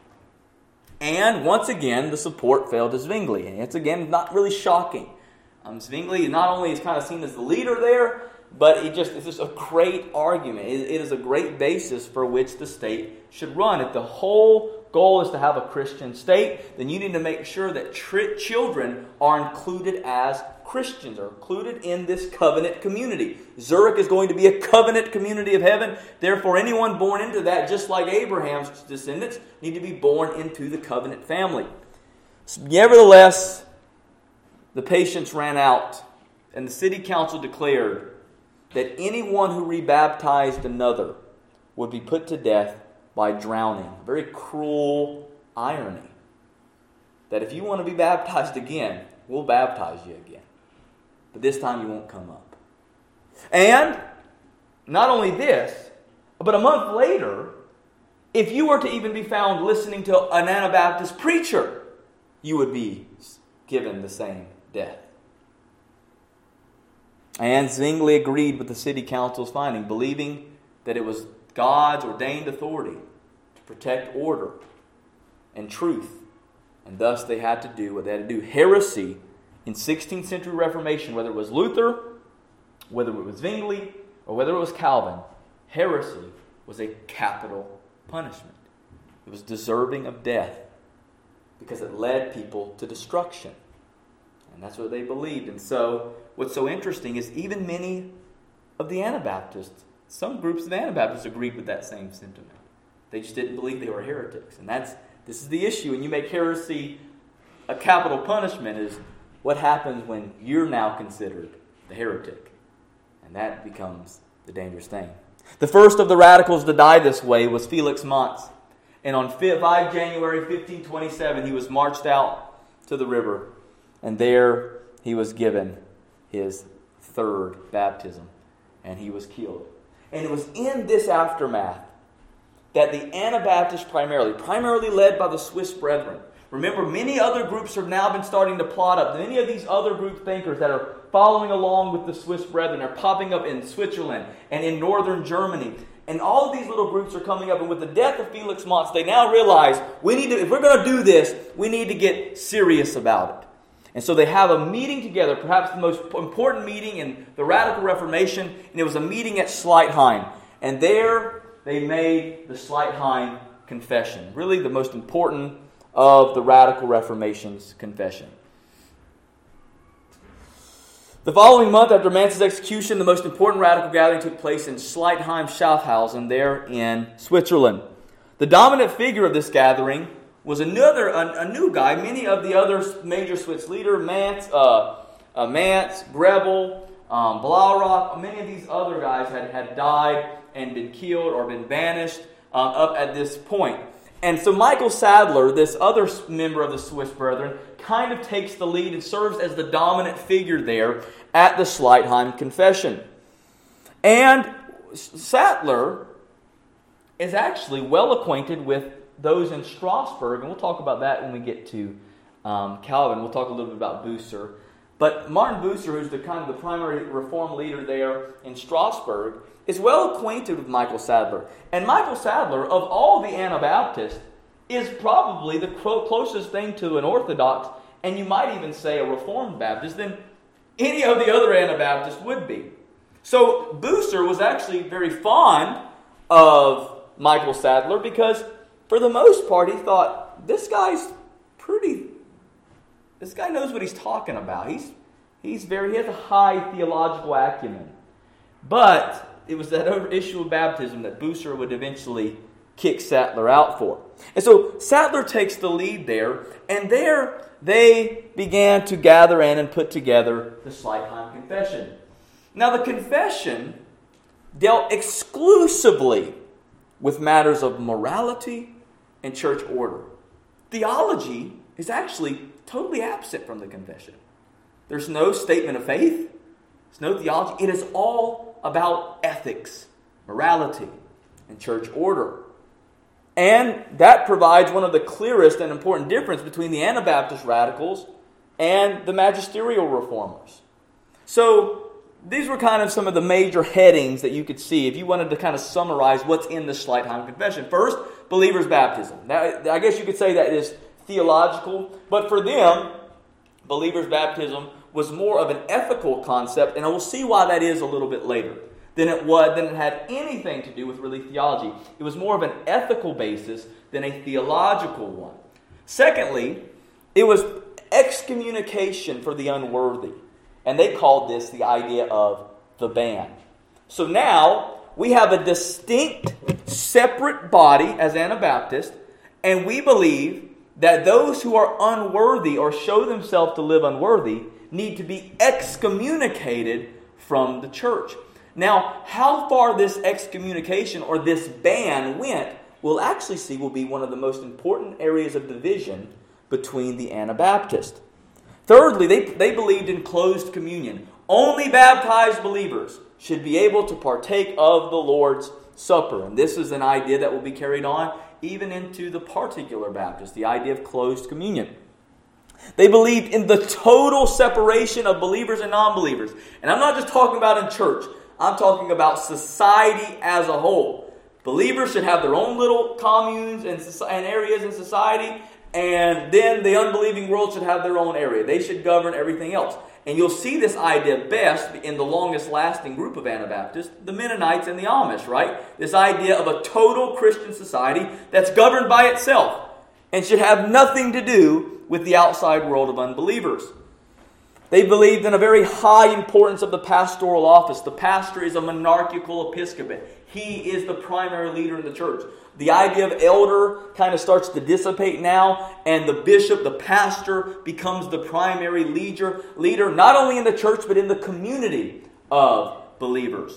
And once again, the support failed to Zwingli. And it's again not really shocking. Zwingli not only is kind of seen as the leader there, but it's just a great argument. It is a great basis for which the state should run. If the whole goal is to have a Christian state, then you need to make sure that children are included as Christians, are included in this covenant community. Zurich is going to be a covenant community of heaven. Therefore, anyone born into that, just like Abraham's descendants, need to be born into the covenant family. Nevertheless, the patience ran out, and the city council declared that anyone who rebaptized another would be put to death by drowning. Very cruel irony. That if you want to be baptized again, we'll baptize you again. But this time you won't come up. And not only this, but a month later, if you were to even be found listening to an Anabaptist preacher, you would be given the same death. And Zwingli agreed with the city council's finding, believing that it was God's ordained authority to protect order and truth. And thus they had to do what they had to do. Heresy in 16th century Reformation, whether it was Luther, whether it was Zwingli, or whether it was Calvin, heresy was a capital punishment. It was deserving of death because it led people to destruction. And that's what they believed. And so what's so interesting is even many of the Anabaptists, some groups of Anabaptists agreed with that same sentiment. They just didn't believe they were heretics. And this is the issue. When you make heresy a capital punishment, is what happens when you're now considered the heretic. And that becomes the dangerous thing. The first of the radicals to die this way was Felix Manz. And on 5 January 1527, he was marched out to the river. And there he was given his third baptism. And he was killed. And it was in this aftermath that the Anabaptists primarily led by the Swiss Brethren. Remember, many other groups have now been starting to plot up. Many of these other group thinkers that are following along with the Swiss Brethren are popping up in Switzerland and in northern Germany. And all of these little groups are coming up. And with the death of Felix Monts, they now realize if we're going to do this, we need to get serious about it. And so they have a meeting together, perhaps the most important meeting in the Radical Reformation, and it was a meeting at Schleitheim. And there they made the Schleitheim Confession, really the most important of the Radical Reformation's confession. The following month after Mance's execution, the most important radical gathering took place in Schleitheim Schaffhausen, there in Switzerland. The dominant figure of this gathering was a new guy. Many of the other major Swiss leaders, Mance, Grebel, Blaurock, many of these other guys had died and been killed or been banished up at this point. And so Michael Sadler, this other member of the Swiss Brethren, kind of takes the lead and serves as the dominant figure there at the Schleitheim Confession. And Sadler is actually well acquainted with those in Strasbourg, and we'll talk about that when we get to Calvin. We'll talk a little bit about Bucer. But Martin Bucer, who's the primary reform leader there in Strasbourg, is well acquainted with Michael Sadler. And Michael Sadler, of all the Anabaptists, is probably the closest thing to an Orthodox, and you might even say a Reformed Baptist, than any of the other Anabaptists would be. So Bucer was actually very fond of Michael Sadler because, for the most part, he thought, this guy knows what he's talking about. He has a high theological acumen. But it was that issue of baptism that Bucer would eventually kick Sadler out for. And so Sadler takes the lead there, and there they began to gather in and put together the Schleitheim Confession. Now the confession dealt exclusively with matters of morality and church order. Theology is actually totally absent from the confession. There's no statement of faith. There's no theology. It is all about ethics, morality, and church order. And that provides one of the clearest and important difference between the Anabaptist radicals and the magisterial reformers. So these were kind of some of the major headings that you could see if you wanted to kind of summarize what's in the Schleitheim Confession. First, believers' baptism. Now, I guess you could say that is theological, but for them, believers' baptism was more of an ethical concept, and we'll see why that is a little bit later. Than it had anything to do with really theology. It was more of an ethical basis than a theological one. Secondly, it was excommunication for the unworthy. And they called this the idea of the ban. So now we have a distinct, separate body as Anabaptists, and we believe that those who are unworthy or show themselves to live unworthy need to be excommunicated from the church. Now, how far this excommunication or this ban went, we'll actually see will be one of the most important areas of division between the Anabaptists. Thirdly, they believed in closed communion. Only baptized believers should be able to partake of the Lord's Supper. And this is an idea that will be carried on even into the particular Baptists, the idea of closed communion. They believed in the total separation of believers and non-believers. And I'm not just talking about in church. I'm talking about society as a whole. Believers should have their own little communes and areas in society, and then the unbelieving world should have their own area. They should govern everything else. And you'll see this idea best in the longest lasting group of Anabaptists, the Mennonites and the Amish, right? This idea of a total Christian society that's governed by itself and should have nothing to do with the outside world of unbelievers. They believed in a very high importance of the pastoral office. The pastor is a monarchical episcopate. He is the primary leader in the church. The idea of elder kind of starts to dissipate now, and the bishop, the pastor, becomes the primary leader not only in the church but in the community of believers.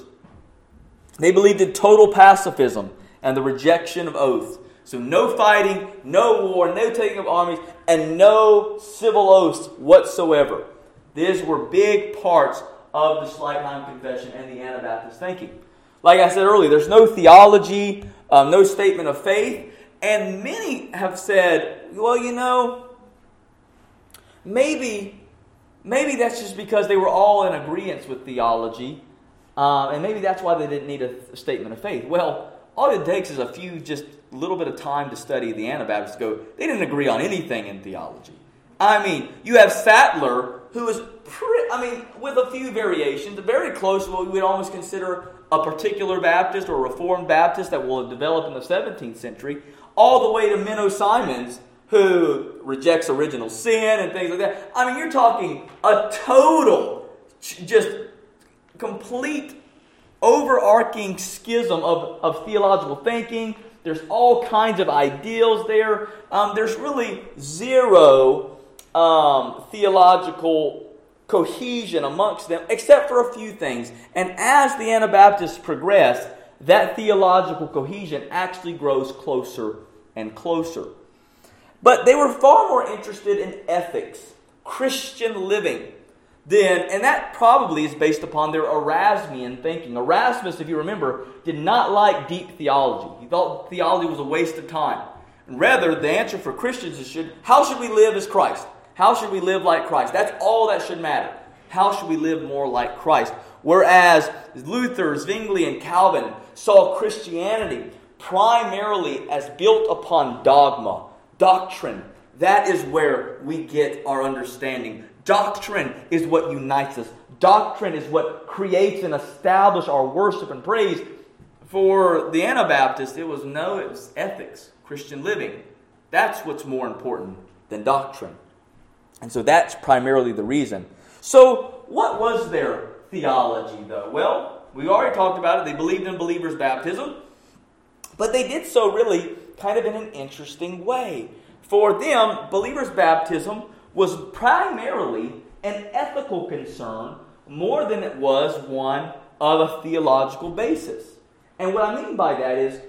They believed in total pacifism and the rejection of oaths. So no fighting, no war, no taking of armies, and no civil oaths whatsoever. These were big parts of the Schleitheim Confession and the Anabaptist thinking. Like I said earlier, there's no theology, no statement of faith, and many have said, well, maybe that's just because they were all in agreement with theology, And maybe that's why they didn't need a statement of faith. Well, all it takes is a few, just a little bit of time to study the Anabaptists. They didn't agree on anything in theology. I mean, you have Sattler, who is, with a few variations, very close to what we would almost consider a particular Baptist or Reformed Baptist that will have developed in the 17th century, all the way to Menno Simons, who rejects original sin and things like that. I mean, you're talking a total, just complete overarching schism of theological thinking. There's all kinds of ideals there. There's really zero theological cohesion amongst them, except for a few things. And as the Anabaptists progress, that theological cohesion actually grows closer and closer. But they were far more interested in ethics, Christian living, and that probably is based upon their Erasmian thinking. Erasmus, if you remember, did not like deep theology. He thought theology was a waste of time. And rather, the answer for Christians is, how should we live as Christ? How should we live like Christ? That's all that should matter. How should we live more like Christ? Whereas Luther, Zwingli, and Calvin saw Christianity primarily as built upon dogma, doctrine. That is where we get our understanding. Doctrine is what unites us. Doctrine is what creates and establishes our worship and praise. For the Anabaptists, it was ethics, Christian living. That's what's more important than doctrine. And so that's primarily the reason. So what was their theology, though? Well, we already talked about it. They believed in believers' baptism. But they did so really kind of in an interesting way. For them, believers' baptism was primarily an ethical concern more than it was one of a theological basis. And what I mean by that is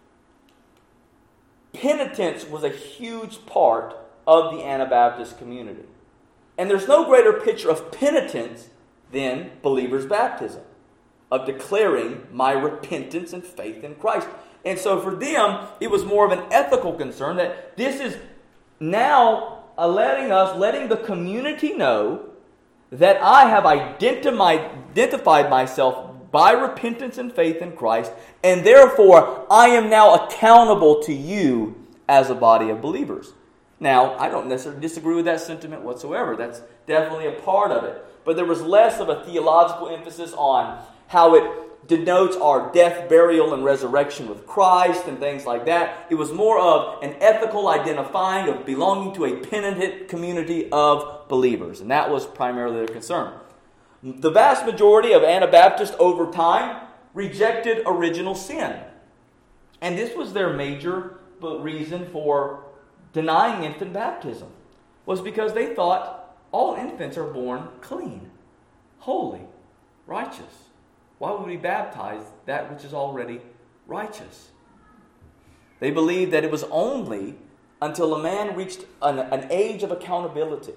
penitence was a huge part of the Anabaptist community. And there's no greater picture of penitence than believers' baptism, of declaring my repentance and faith in Christ. And so for them, it was more of an ethical concern that this is now letting the community know that I have identified myself by repentance and faith in Christ, and therefore I am now accountable to you as a body of believers. Now, I don't necessarily disagree with that sentiment whatsoever. That's definitely a part of it. But there was less of a theological emphasis on how it denotes our death, burial, and resurrection with Christ and things like that. It was more of an ethical identifying of belonging to a penitent community of believers. And that was primarily their concern. The vast majority of Anabaptists over time rejected original sin. And this was their major reason for denying infant baptism, was because they thought all infants are born clean, holy, righteous. Why would we baptize that which is already righteous? They believed that it was only until a man reached an age of accountability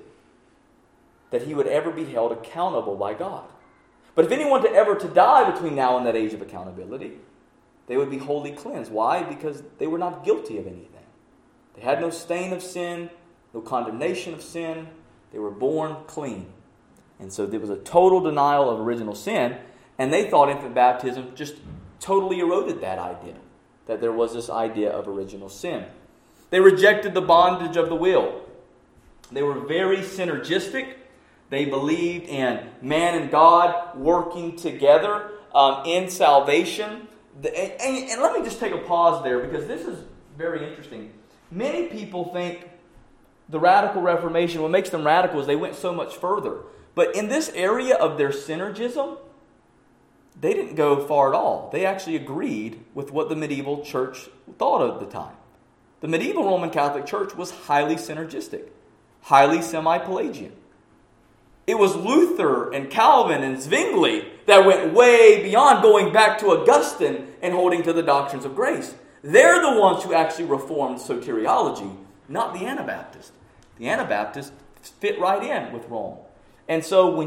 that he would ever be held accountable by God. But if anyone to ever to die between now and that age of accountability, they would be wholly cleansed. Why? Because they were not guilty of anything. They had no stain of sin, no condemnation of sin. They were born clean. And so there was a total denial of original sin. And they thought infant baptism just totally eroded that idea, that there was this idea of original sin. They rejected the bondage of the will. They were very synergistic. They believed in man and God working together in salvation. And let me just take a pause there, because this is very interesting. Many people think the radical Reformation, what makes them radical is they went so much further. But in this area of their synergism, they didn't go far at all. They actually agreed with what the medieval church thought of the time. The medieval Roman Catholic Church was highly synergistic, highly semi-Pelagian. It was Luther and Calvin and Zwingli that went way beyond, going back to Augustine and holding to the doctrines of grace. They're the ones who actually reformed soteriology, not the Anabaptists. The Anabaptists fit right in with Rome. And so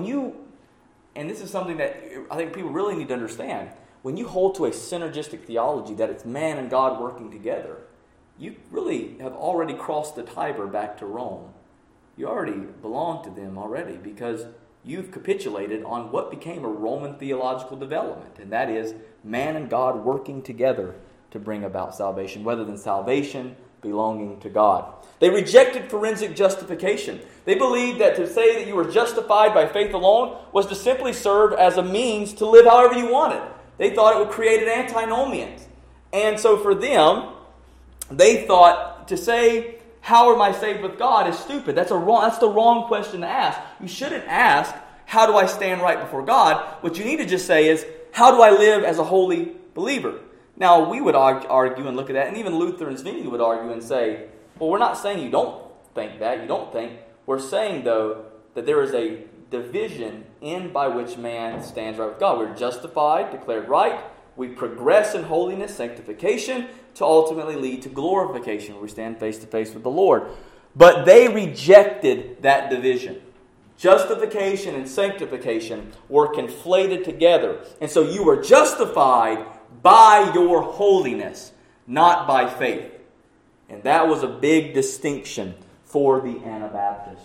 and this is something that I think people really need to understand, when you hold to a synergistic theology, that it's man and God working together, you really have already crossed the Tiber back to Rome. You already belong to them already, because you've capitulated on what became a Roman theological development, and that is man and God working together to bring about salvation, rather than salvation belonging to God. They rejected forensic justification. They believed that to say that you were justified by faith alone was to simply serve as a means to live however you wanted. They thought it would create an antinomians. And so for them, they thought to say, how am I saved with God is stupid. That's the wrong question to ask. You shouldn't ask, how do I stand right before God? What you need to just say is, how do I live as a holy believer? Now, we would argue and look at that, and even Luther and Zwingli would argue and say, well, we're not saying you don't think that, you don't think. We're saying, though, that there is a division in by which man stands right with God. We're justified, declared right. We progress in holiness, sanctification, to ultimately lead to glorification, where we stand face to face with the Lord. But they rejected that division. Justification and sanctification were conflated together. And so you were justified by your holiness, not by faith. And that was a big distinction for the Anabaptists.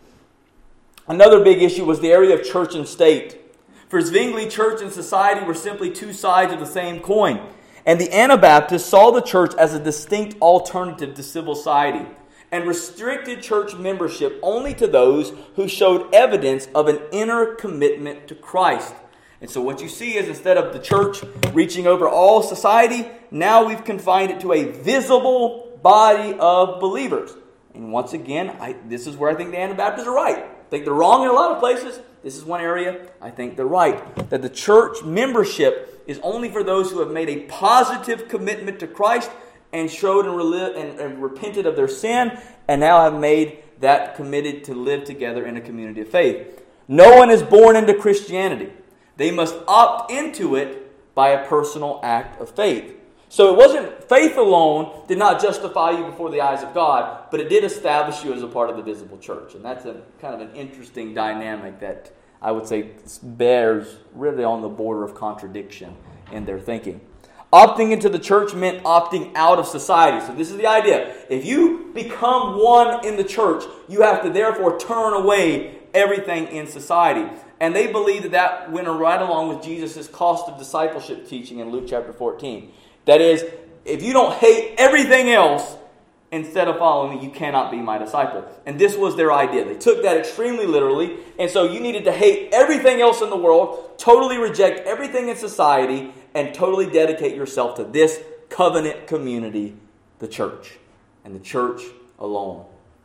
Another big issue was the area of church and state. For Zwingli, church and society were simply two sides of the same coin. And the Anabaptists saw the church as a distinct alternative to civil society and restricted church membership only to those who showed evidence of an inner commitment to Christ. And so what you see is, instead of the church reaching over all society, now we've confined it to a visible body of believers. And once again, this is where I think the Anabaptists are right. I think they're wrong in a lot of places. This is one area I think they're right. That the church membership is only for those who have made a positive commitment to Christ and showed and repented of their sin, and now have made that committed to live together in a community of faith. No one is born into Christianity. They must opt into it by a personal act of faith. So it wasn't faith alone did not justify you before the eyes of God, but it did establish you as a part of the visible church. And that's a kind of an interesting dynamic that I would say bears really on the border of contradiction in their thinking. Opting into the church meant opting out of society. So this is the idea. If you become one in the church, you have to therefore turn away everything in society. And they believe that went right along with Jesus' cost of discipleship teaching in Luke chapter 14. That is, if you don't hate everything else instead of following me, you cannot be my disciple. And this was their idea. They took that extremely literally. And so you needed to hate everything else in the world, totally reject everything in society, and totally dedicate yourself to this covenant community, the church, and the church alone.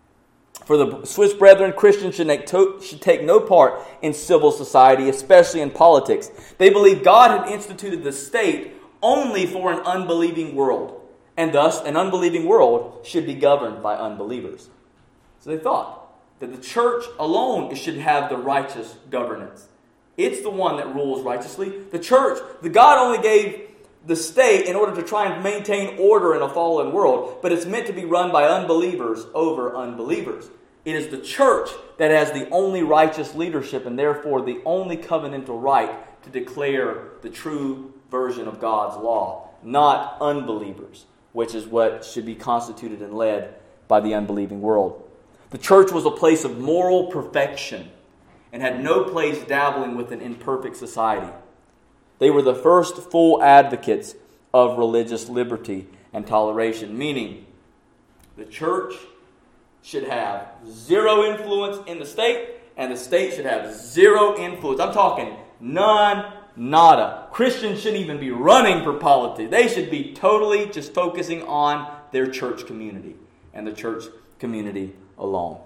For the Swiss Brethren, Christians should take no part in civil society, especially in politics. They believe God had instituted the state only for an unbelieving world, and thus an unbelieving world should be governed by unbelievers. So they thought that the church alone should have the righteous governance. It's the one that rules righteously. The church, the God only gave the state in order to try and maintain order in a fallen world, but it's meant to be run by unbelievers over unbelievers. It is the church that has the only righteous leadership and therefore the only covenantal right to declare the true version of God's law, not unbelievers, which is what should be constituted and led by the unbelieving world. The church was a place of moral perfection and had no place dabbling with an imperfect society. They were the first full advocates of religious liberty and toleration, meaning the church should have zero influence in the state, and the state should have zero influence. I'm talking none, nada. Christians shouldn't even be running for politics. They should be totally just focusing on their church community and the church community alone.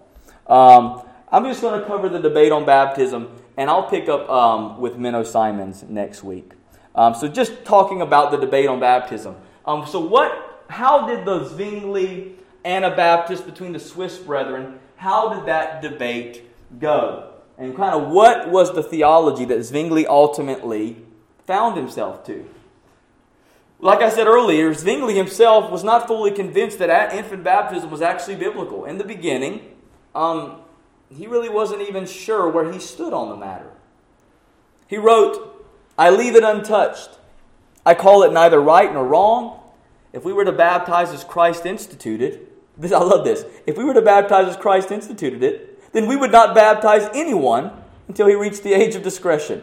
I'm just going to cover the debate on baptism, and I'll pick up with Menno Simons next week. So just talking about the debate on baptism. How did the Zwingli Anabaptists between the Swiss Brethren, how did that debate go? And kind of what was the theology that Zwingli ultimately found himself to? Like I said earlier, Zwingli himself was not fully convinced that infant baptism was actually biblical. In the beginning, he really wasn't even sure where he stood on the matter. He wrote, "I leave it untouched. I call it neither right nor wrong. If we were to baptize as Christ instituted," I love this, "if we were to baptize as Christ instituted it, then we would not baptize anyone, until he reached the age of discretion.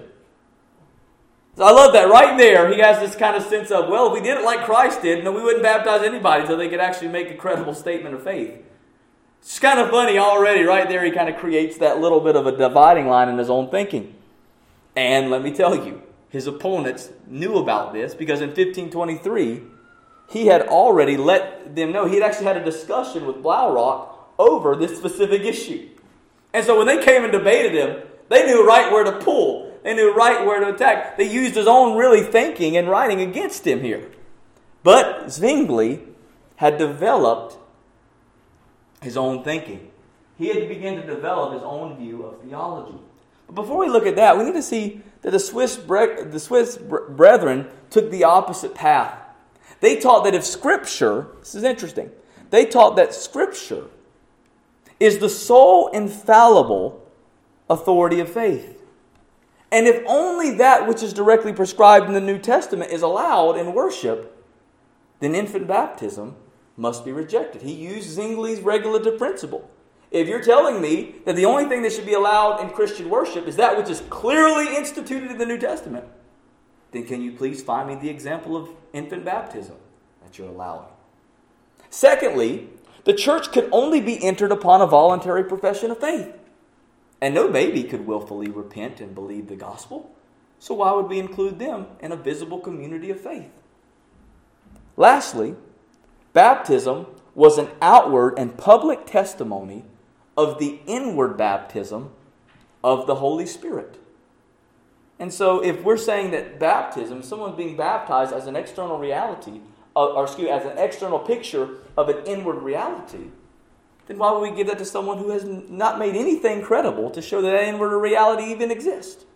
So I love that. Right there, he has this kind of sense of, well, if we did it like Christ did, we wouldn't baptize anybody until they could actually make a credible statement of faith. It's kind of funny already. Right there, he kind of creates that little bit of a dividing line in his own thinking. And let me tell you, his opponents knew about this because in 1523, he had already let them know. He had actually had a discussion with Blaurock over this specific issue. And so when they came and debated him, they knew right where to pull. They knew right where to attack. They used his own really thinking and writing against him here. But Zwingli had developed his own thinking. He had begun to develop his own view of theology. But before we look at that, we need to see that the Swiss brethren took the opposite path. They taught that if Scripture, this is interesting, they taught that Scripture is the sole infallible authority of faith. And if only that which is directly prescribed in the New Testament is allowed in worship, then infant baptism must be rejected. He used Zwingli's regulative principle. If you're telling me that the only thing that should be allowed in Christian worship is that which is clearly instituted in the New Testament, then can you please find me the example of infant baptism that you're allowing? Secondly, the church could only be entered upon a voluntary profession of faith. And no baby could willfully repent and believe the gospel. So why would we include them in a visible community of faith? Lastly, baptism was an outward and public testimony of the inward baptism of the Holy Spirit. And so if we're saying that baptism, someone being baptized as an external reality, as an external picture of an inward reality, then why would we give that to someone who has not made anything credible to show that that inward reality even exists?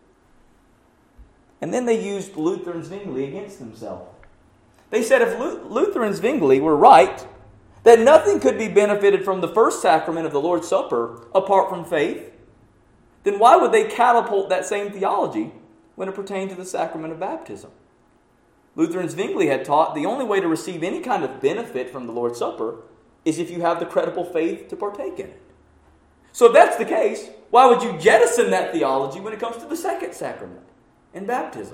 And then they used Luther and Zwingli against themselves. They said if Luther and Zwingli were right, that nothing could be benefited from the first sacrament of the Lord's Supper apart from faith, then why would they catapult that same theology when it pertained to the sacrament of baptism? Luther and Zwingli had taught the only way to receive any kind of benefit from the Lord's Supper is if you have the credible faith to partake in it. So if that's the case, why would you jettison that theology when it comes to the second sacrament and baptism?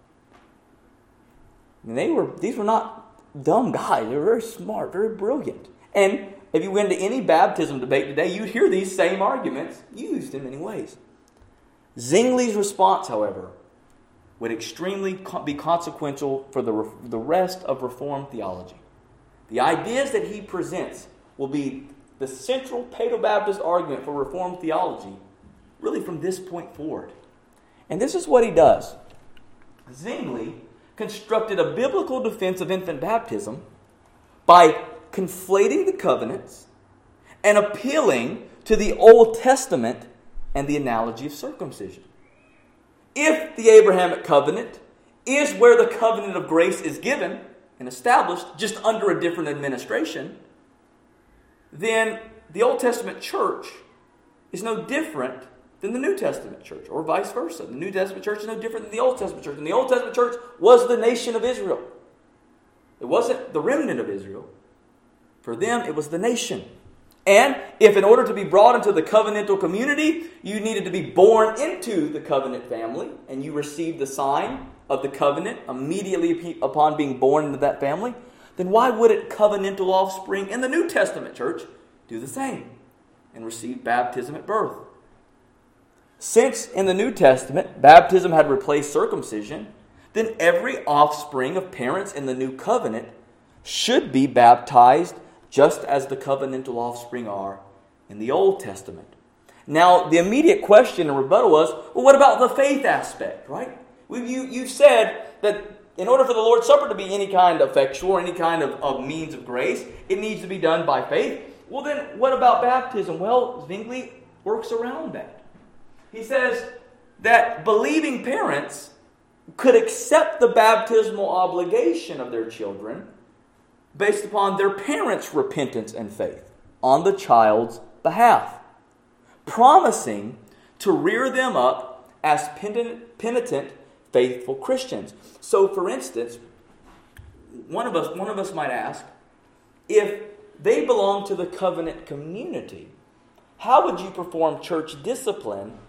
And these were not dumb guys. They were very smart, very brilliant. And if you went to any baptism debate today, you'd hear these same arguments used in many ways. Zwingli's response, however, would extremely be consequential for the rest of Reformed theology. The ideas that he presents will be the central Paedo-Baptist argument for Reformed theology, really from this point forward. And this is what he does. Zwingli constructed a biblical defense of infant baptism by conflating the covenants and appealing to the Old Testament and the analogy of circumcision. If the Abrahamic covenant is where the covenant of grace is given and established just under a different administration, then the Old Testament church is no different than the New Testament church, or vice versa. The New Testament church is no different than the Old Testament church. And the Old Testament church was the nation of Israel. It wasn't the remnant of Israel. For them, it was the nation. And if in order to be brought into the covenantal community, you needed to be born into the covenant family, and you received the sign of the covenant immediately upon being born into that family, then why wouldn't covenantal offspring in the New Testament church do the same and receive baptism at birth? Since in the New Testament, baptism had replaced circumcision, then every offspring of parents in the new covenant should be baptized just as the covenantal offspring are in the Old Testament. Now, the immediate question and rebuttal was, well, what about the faith aspect, right? You've said that in order for the Lord's Supper to be any kind of effectual, any kind of means of grace, it needs to be done by faith. Well, then what about baptism? Well, Zwingli works around that. He says that believing parents could accept the baptismal obligation of their children based upon their parents' repentance and faith on the child's behalf, promising to rear them up as penitent, faithful Christians. So, for instance, one of us might ask, if they belong to the covenant community, how would you perform church discipline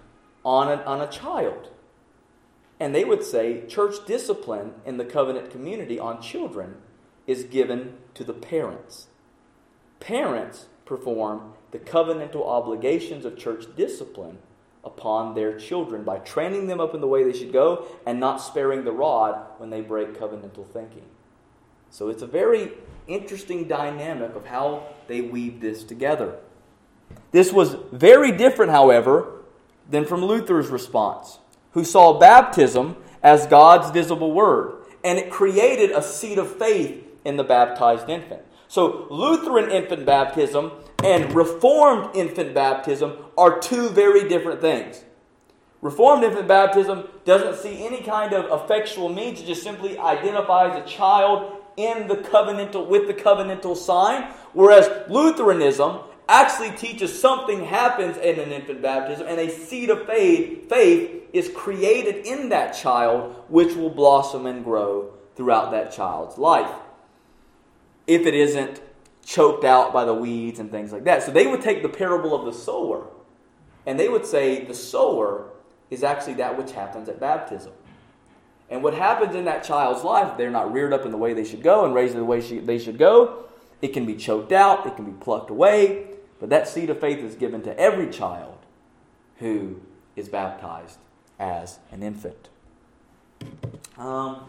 on a child. And they would say church discipline in the covenant community on children is given to the parents. Parents perform the covenantal obligations of church discipline upon their children by training them up in the way they should go and not sparing the rod when they break covenantal thinking. So it's a very interesting dynamic of how they weave this together. This was very different, however, than from Luther's response, who saw baptism as God's visible word, and it created a seed of faith in the baptized infant. So Lutheran infant baptism and Reformed infant baptism are two very different things. Reformed infant baptism doesn't see any kind of effectual means. It just simply identifies a child in the covenantal with the covenantal sign, whereas Lutheranism actually teaches something happens in an infant baptism, and a seed of faith is created in that child, which will blossom and grow throughout that child's life, if it isn't choked out by the weeds and things like that. So they would take the parable of the sower, and they would say the sower is actually that which happens at baptism. And what happens in that child's life, if they're not reared up in the way they should go and raised in the way they should go, it can be choked out, it can be plucked away, but that seed of faith is given to every child who is baptized as an infant. I'll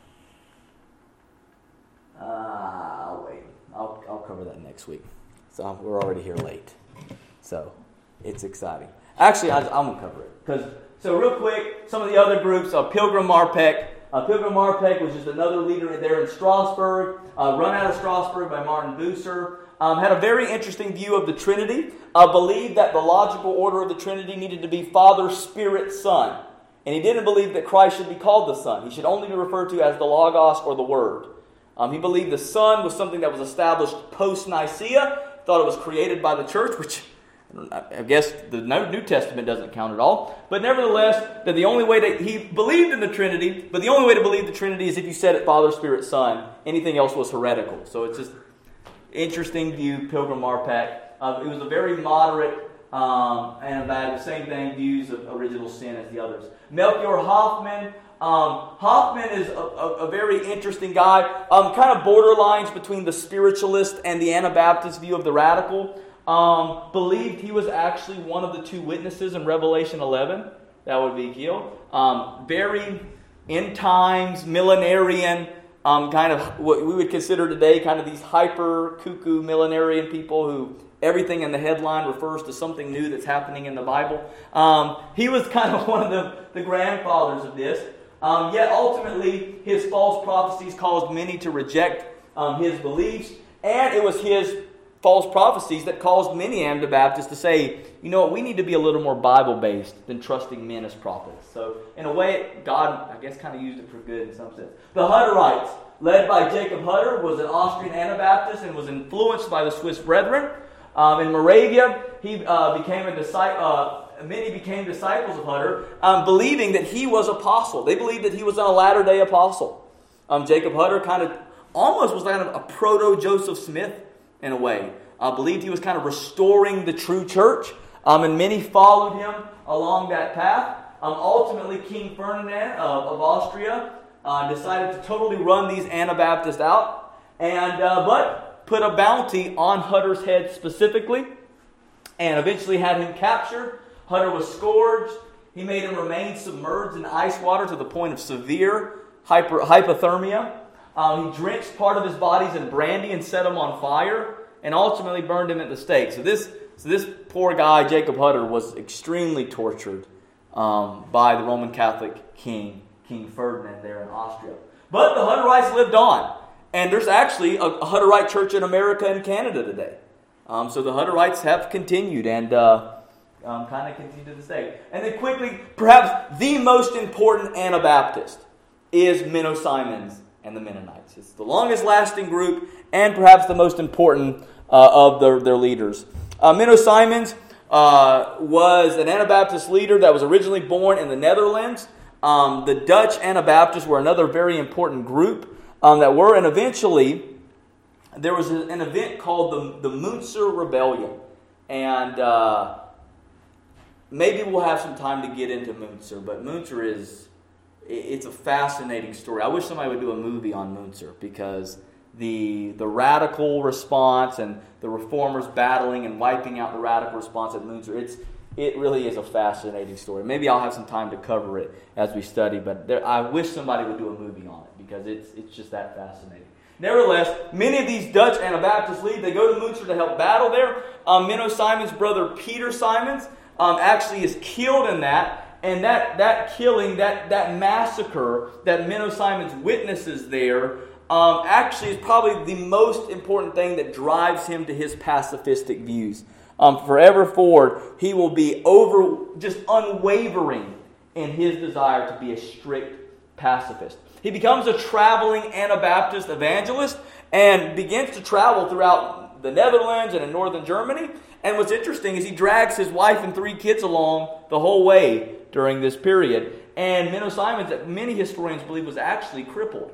wait. I'll cover that next week. So we're already here late. So it's exciting. Actually, I'm going to cover it. So real quick, some of the other groups, Pilgrim Marpeck. Pilgrim Marpeck was just another leader there in Strasbourg, run out of Strasbourg by Martin Bucer. Had a very interesting view of the Trinity. Believed that the logical order of the Trinity needed to be Father, Spirit, Son. And he didn't believe that Christ should be called the Son. He should only be referred to as the Logos or the Word. He believed the Son was something that was established post-Nicaea. Thought it was created by the church, which I guess the New Testament doesn't count at all. But nevertheless, that the only way that he believed in the Trinity, but the only way to believe the Trinity is if you said it Father, Spirit, Son. Anything else was heretical. So it's just interesting view, Pilgrim Marpeck. It was a very moderate and about the same thing, views of original sin as the others. Melchior Hoffman. Hoffman is a very interesting guy. Kind of borderlines between the spiritualist and the Anabaptist view of the radical. Believed he was actually one of the two witnesses in Revelation 11. That would be Ezekiel. Very end times, millenarian, kind of what we would consider today kind of these hyper cuckoo millenarian people who everything in the headline refers to something new that's happening in the Bible. He was kind of one of the grandfathers of this. Yet ultimately his false prophecies caused many to reject his beliefs, and it was his false prophecies that caused many Anabaptists to say, you know what, we need to be a little more Bible-based than trusting men as prophets. So in a way, God, I guess, kind of used it for good in some sense. The Hutterites, led by Jacob Hutter, was an Austrian Anabaptist and was influenced by the Swiss Brethren. In Moravia, he became a disciple. Many became disciples of Hutter, believing that he was apostle. They believed that he was a latter-day apostle. Jacob Hutter kind of almost was kind of a proto-Joseph Smith in a way. Believed he was kind of restoring the true church, and many followed him along that path. Ultimately, King Ferdinand of Austria decided to totally run these Anabaptists out, and but put a bounty on Hutter's head specifically, and eventually had him captured. Hutter was scourged. He made him remain submerged in ice water to the point of severe hypothermia. He drenched part of his bodies in brandy and set him on fire, and ultimately burned him at the stake. So this poor guy, Jacob Hutter, was extremely tortured by the Roman Catholic King Ferdinand there in Austria. But the Hutterites lived on, and there's actually a Hutterite church in America and Canada today. So the Hutterites have continued and kind of continue to this day. And then quickly, perhaps the most important Anabaptist is Menno Simons and the Mennonites. It's the longest lasting group and perhaps the most important of their leaders. Menno Simons was an Anabaptist leader that was originally born in the Netherlands. The Dutch Anabaptists were another very important group that were, and eventually there was an event called the Munster Rebellion. And maybe we'll have some time to get into Munzer, but Munzer it's a fascinating story. I wish somebody would do a movie on Munzer, because the radical response and the reformers battling and wiping out the radical response at Munzer, it really is a fascinating story. Maybe I'll have some time to cover it as we study, but I wish somebody would do a movie on it, because it's just that fascinating. Nevertheless, many of these Dutch Anabaptist leaders, they go to Munzer to help battle there. Menno Simons' brother Peter Simons actually is killed in that. And that killing, that massacre that Menno Simons witnesses there, actually is probably the most important thing that drives him to his pacifistic views. Forever forward, he will be just unwavering in his desire to be a strict pacifist. He becomes a traveling Anabaptist evangelist and begins to travel throughout the Netherlands and in northern Germany. And what's interesting is he drags his wife and 3 kids along the whole way during this period. And Menno Simons, that many historians believe, was actually crippled.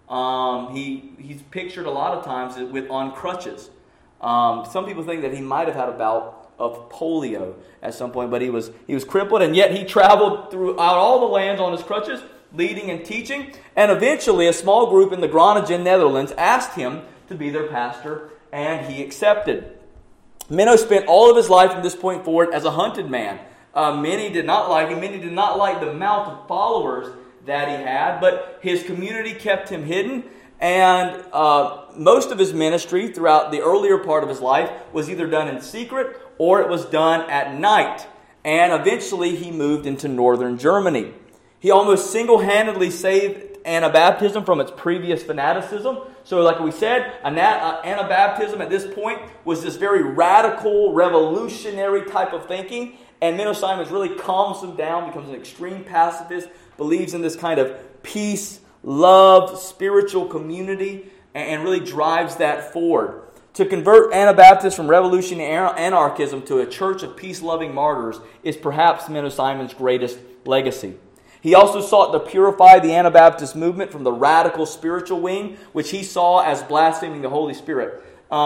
He's pictured a lot of times on crutches. Some people think that he might have had a bout of polio at some point, but he was crippled, and yet he traveled throughout all the lands on his crutches, leading and teaching. And eventually a small group in the Groningen, Netherlands, asked him to be their pastor, and he accepted. Menno spent all of his life from this point forward as a hunted man. Many did not like him. Many did not like the amount of followers that he had, but his community kept him hidden. And most of his ministry throughout the earlier part of his life was either done in secret or it was done at night. And eventually he moved into northern Germany. He almost single-handedly saved Anabaptism from its previous fanaticism. So like we said, Anabaptism at this point was this very radical, revolutionary type of thinking. And Menno Simons really calms them down, becomes an extreme pacifist, believes in this kind of peace, love, spiritual community, and really drives that forward. To convert Anabaptists from revolutionary anarchism to a church of peace-loving martyrs is perhaps Menno Simons' greatest legacy. He also sought to purify the Anabaptist movement from the radical spiritual wing, which he saw as blaspheming the Holy Spirit.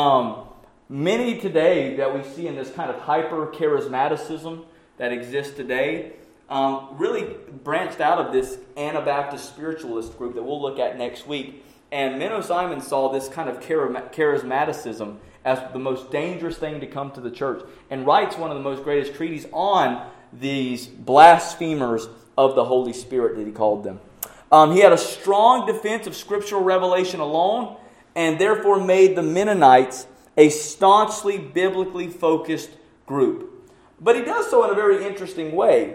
Many today that we see in this kind of hyper-charismaticism that exists today really branched out of this Anabaptist spiritualist group that we'll look at next week. And Menno Simons saw this kind of charismaticism as the most dangerous thing to come to the church, and writes one of the most greatest treatises on these blasphemers of the Holy Spirit that he called them. He had a strong defense of scriptural revelation alone, and therefore made the Mennonites a staunchly biblically focused group. But he does so in a very interesting way.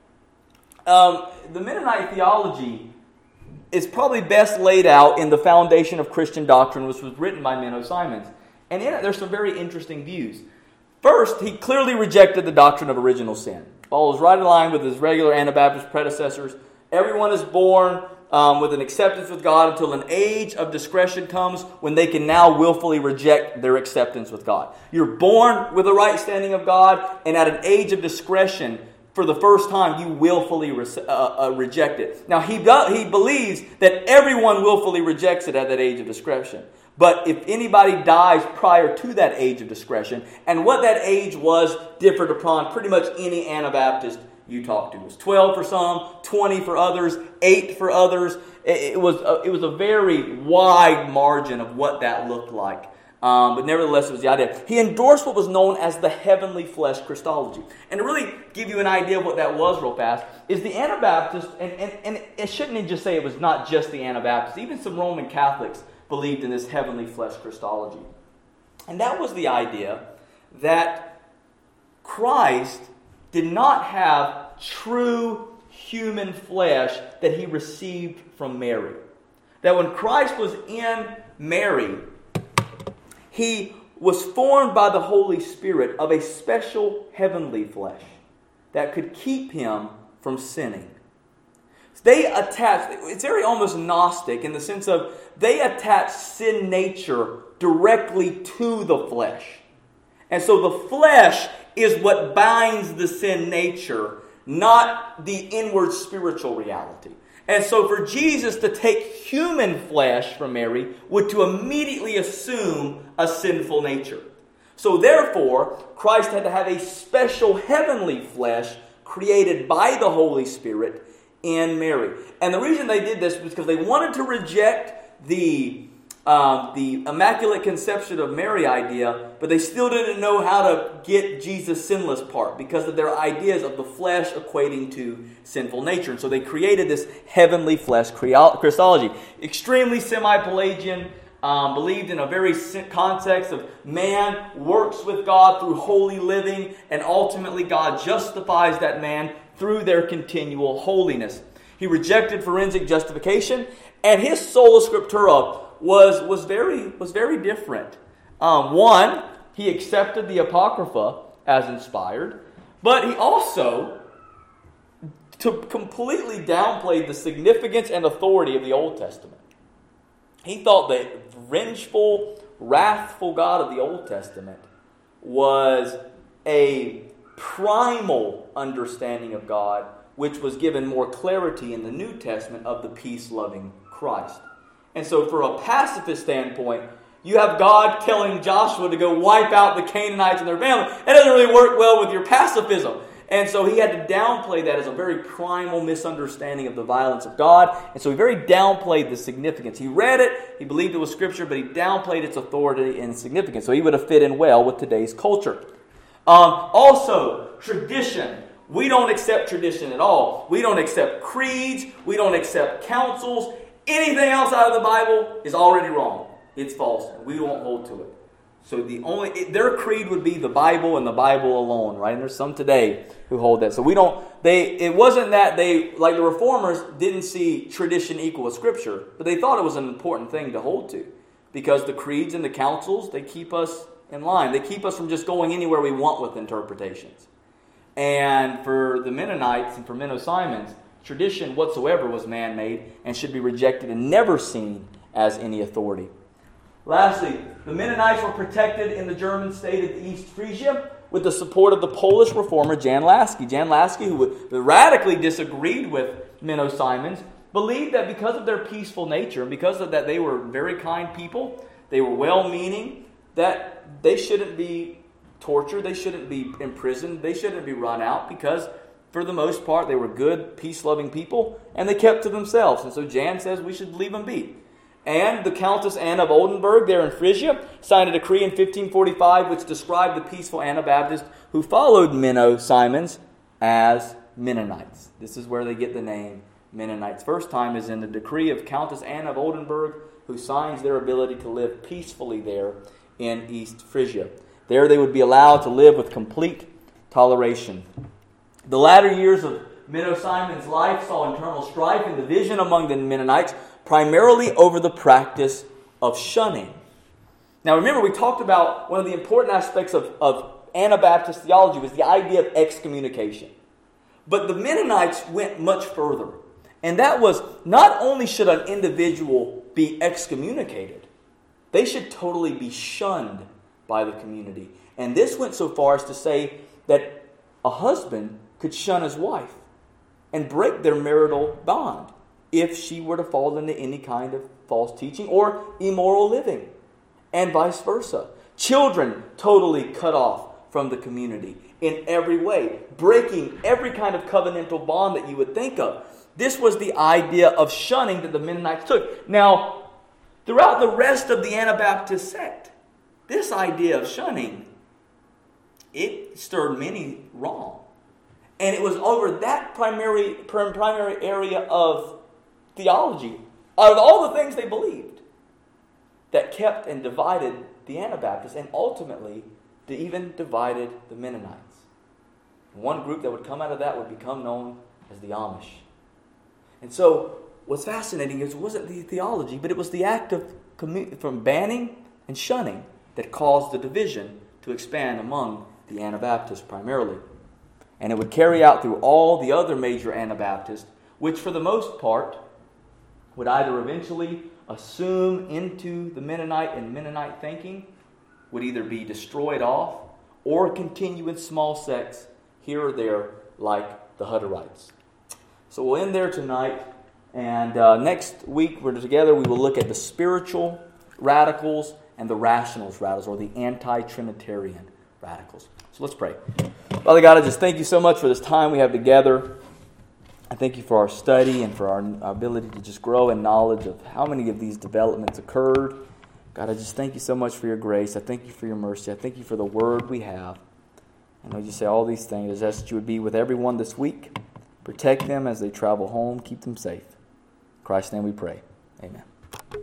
The Mennonite theology is probably best laid out in the Foundation of Christian Doctrine, which was written by Menno Simons. And in it, there's some very interesting views. First, he clearly rejected the doctrine of original sin. Follows right in line with his regular Anabaptist predecessors. Everyone is born with an acceptance with God until an age of discretion comes when they can now willfully reject their acceptance with God. You're born with a right standing of God, and at an age of discretion, for the first time, you willfully reject it. Now, he believes that everyone willfully rejects it at that age of discretion. But if anybody dies prior to that age of discretion, and what that age was differed upon pretty much any Anabaptist you talk to. It was 12 for some, 20 for others, 8 for others. It was a very wide margin of what that looked like. But nevertheless, it was the idea. He endorsed what was known as the heavenly flesh Christology. And to really give you an idea of what that was real fast, is the Anabaptist, and it shouldn't just say it was not just the Anabaptists, even some Roman Catholics believed in this heavenly flesh Christology. And that was the idea that Christ did not have true human flesh that he received from Mary. That when Christ was in Mary, he was formed by the Holy Spirit of a special heavenly flesh that could keep him from sinning. They attach, it's very almost Gnostic in the sense of they attach sin nature directly to the flesh. And so the flesh is what binds the sin nature, not the inward spiritual reality. And so for Jesus to take human flesh from Mary would to immediately assume a sinful nature. So therefore, Christ had to have a special heavenly flesh created by the Holy Spirit in Mary. And the reason they did this was because they wanted to reject the Immaculate Conception of Mary idea, but they still didn't know how to get Jesus' sinless part because of their ideas of the flesh equating to sinful nature. And so they created this heavenly flesh Christology. Extremely semi-Pelagian, believed in a very context of man works with God through holy living, and ultimately God justifies that man through their continual holiness. He rejected forensic justification, and his sola scriptura was very different. One, he accepted the Apocrypha as inspired, but he also completely downplayed the significance and authority of the Old Testament. He thought the vengeful, wrathful God of the Old Testament was a primal understanding of God, which was given more clarity in the New Testament of the peace-loving Christ. And so from a pacifist standpoint, you have God telling Joshua to go wipe out the Canaanites and their family. That doesn't really work well with your pacifism. And so he had to downplay that as a very primal misunderstanding of the violence of God. And so he very downplayed the significance. He read it, he believed it was Scripture, but he downplayed its authority and significance. So he would have fit in well with today's culture. Also, tradition. We don't accept tradition at all. We don't accept creeds. We don't accept councils. Anything else out of the Bible is already wrong. It's false. We won't hold to it. So their creed would be the Bible and the Bible alone, right? And there's some today who hold that. So it wasn't that they, like the Reformers, didn't see tradition equal with Scripture, but they thought it was an important thing to hold to. Because the creeds and the councils, they keep us in line. They keep us from just going anywhere we want with interpretations. And for the Mennonites and for Menno Simons, tradition whatsoever was man-made and should be rejected and never seen as any authority. Lastly, the Mennonites were protected in the German state of East Frisia with the support of the Polish reformer Jan Laski. Jan Laski, who radically disagreed with Menno Simons, believed that because of their peaceful nature and because of that they were very kind people, they were well-meaning, that they shouldn't be tortured, they shouldn't be imprisoned, they shouldn't be run out because for the most part they were good, peace-loving people and they kept to themselves. And so Jan says we should leave them be. And the Countess Anna of Oldenburg there in Frisia signed a decree in 1545 which described the peaceful Anabaptists who followed Menno Simons as Mennonites. This is where they get the name Mennonites. First time is in the decree of Countess Anna of Oldenburg, who signs their ability to live peacefully there in East Frisia. There they would be allowed to live with complete toleration. The latter years of Menno Simons' life saw internal strife and division among the Mennonites, primarily over the practice of shunning. Now remember, we talked about one of the important aspects of Anabaptist theology was the idea of excommunication. But the Mennonites went much further. And that was, not only should an individual be excommunicated, they should totally be shunned by the community. And this went so far as to say that a husband could shun his wife and break their marital bond if she were to fall into any kind of false teaching or immoral living, and vice versa. Children totally cut off from the community in every way, breaking every kind of covenantal bond that you would think of. This was the idea of shunning that the Mennonites took. Now, throughout the rest of the Anabaptist sect, this idea of shunning, it stirred many wrong. And it was over that primary area of theology, out of all the things they believed, that kept and divided the Anabaptists and ultimately even divided the Mennonites. One group that would come out of that would become known as the Amish. And so what's fascinating is it wasn't the theology, but it was the act of from banning and shunning that caused the division to expand among the Anabaptists primarily. And it would carry out through all the other major Anabaptists, which for the most part would either eventually assume into the Mennonite and Mennonite thinking, would either be destroyed off or continue in small sects here or there like the Hutterites. So we'll end there tonight, and next week we're together. We will look at the spiritual radicals and the rationalist radicals, or the anti-Trinitarian radicals. So let's pray. Father God, I just thank you so much for this time we have together. I thank you for our study and for our ability to just grow in knowledge of how many of these developments occurred. God, I just thank you so much for your grace. I thank you for your mercy. I thank you for the word we have. And I just say all these things. I ask that you would be with everyone this week. Protect them as they travel home. Keep them safe. In Christ's name we pray. Amen.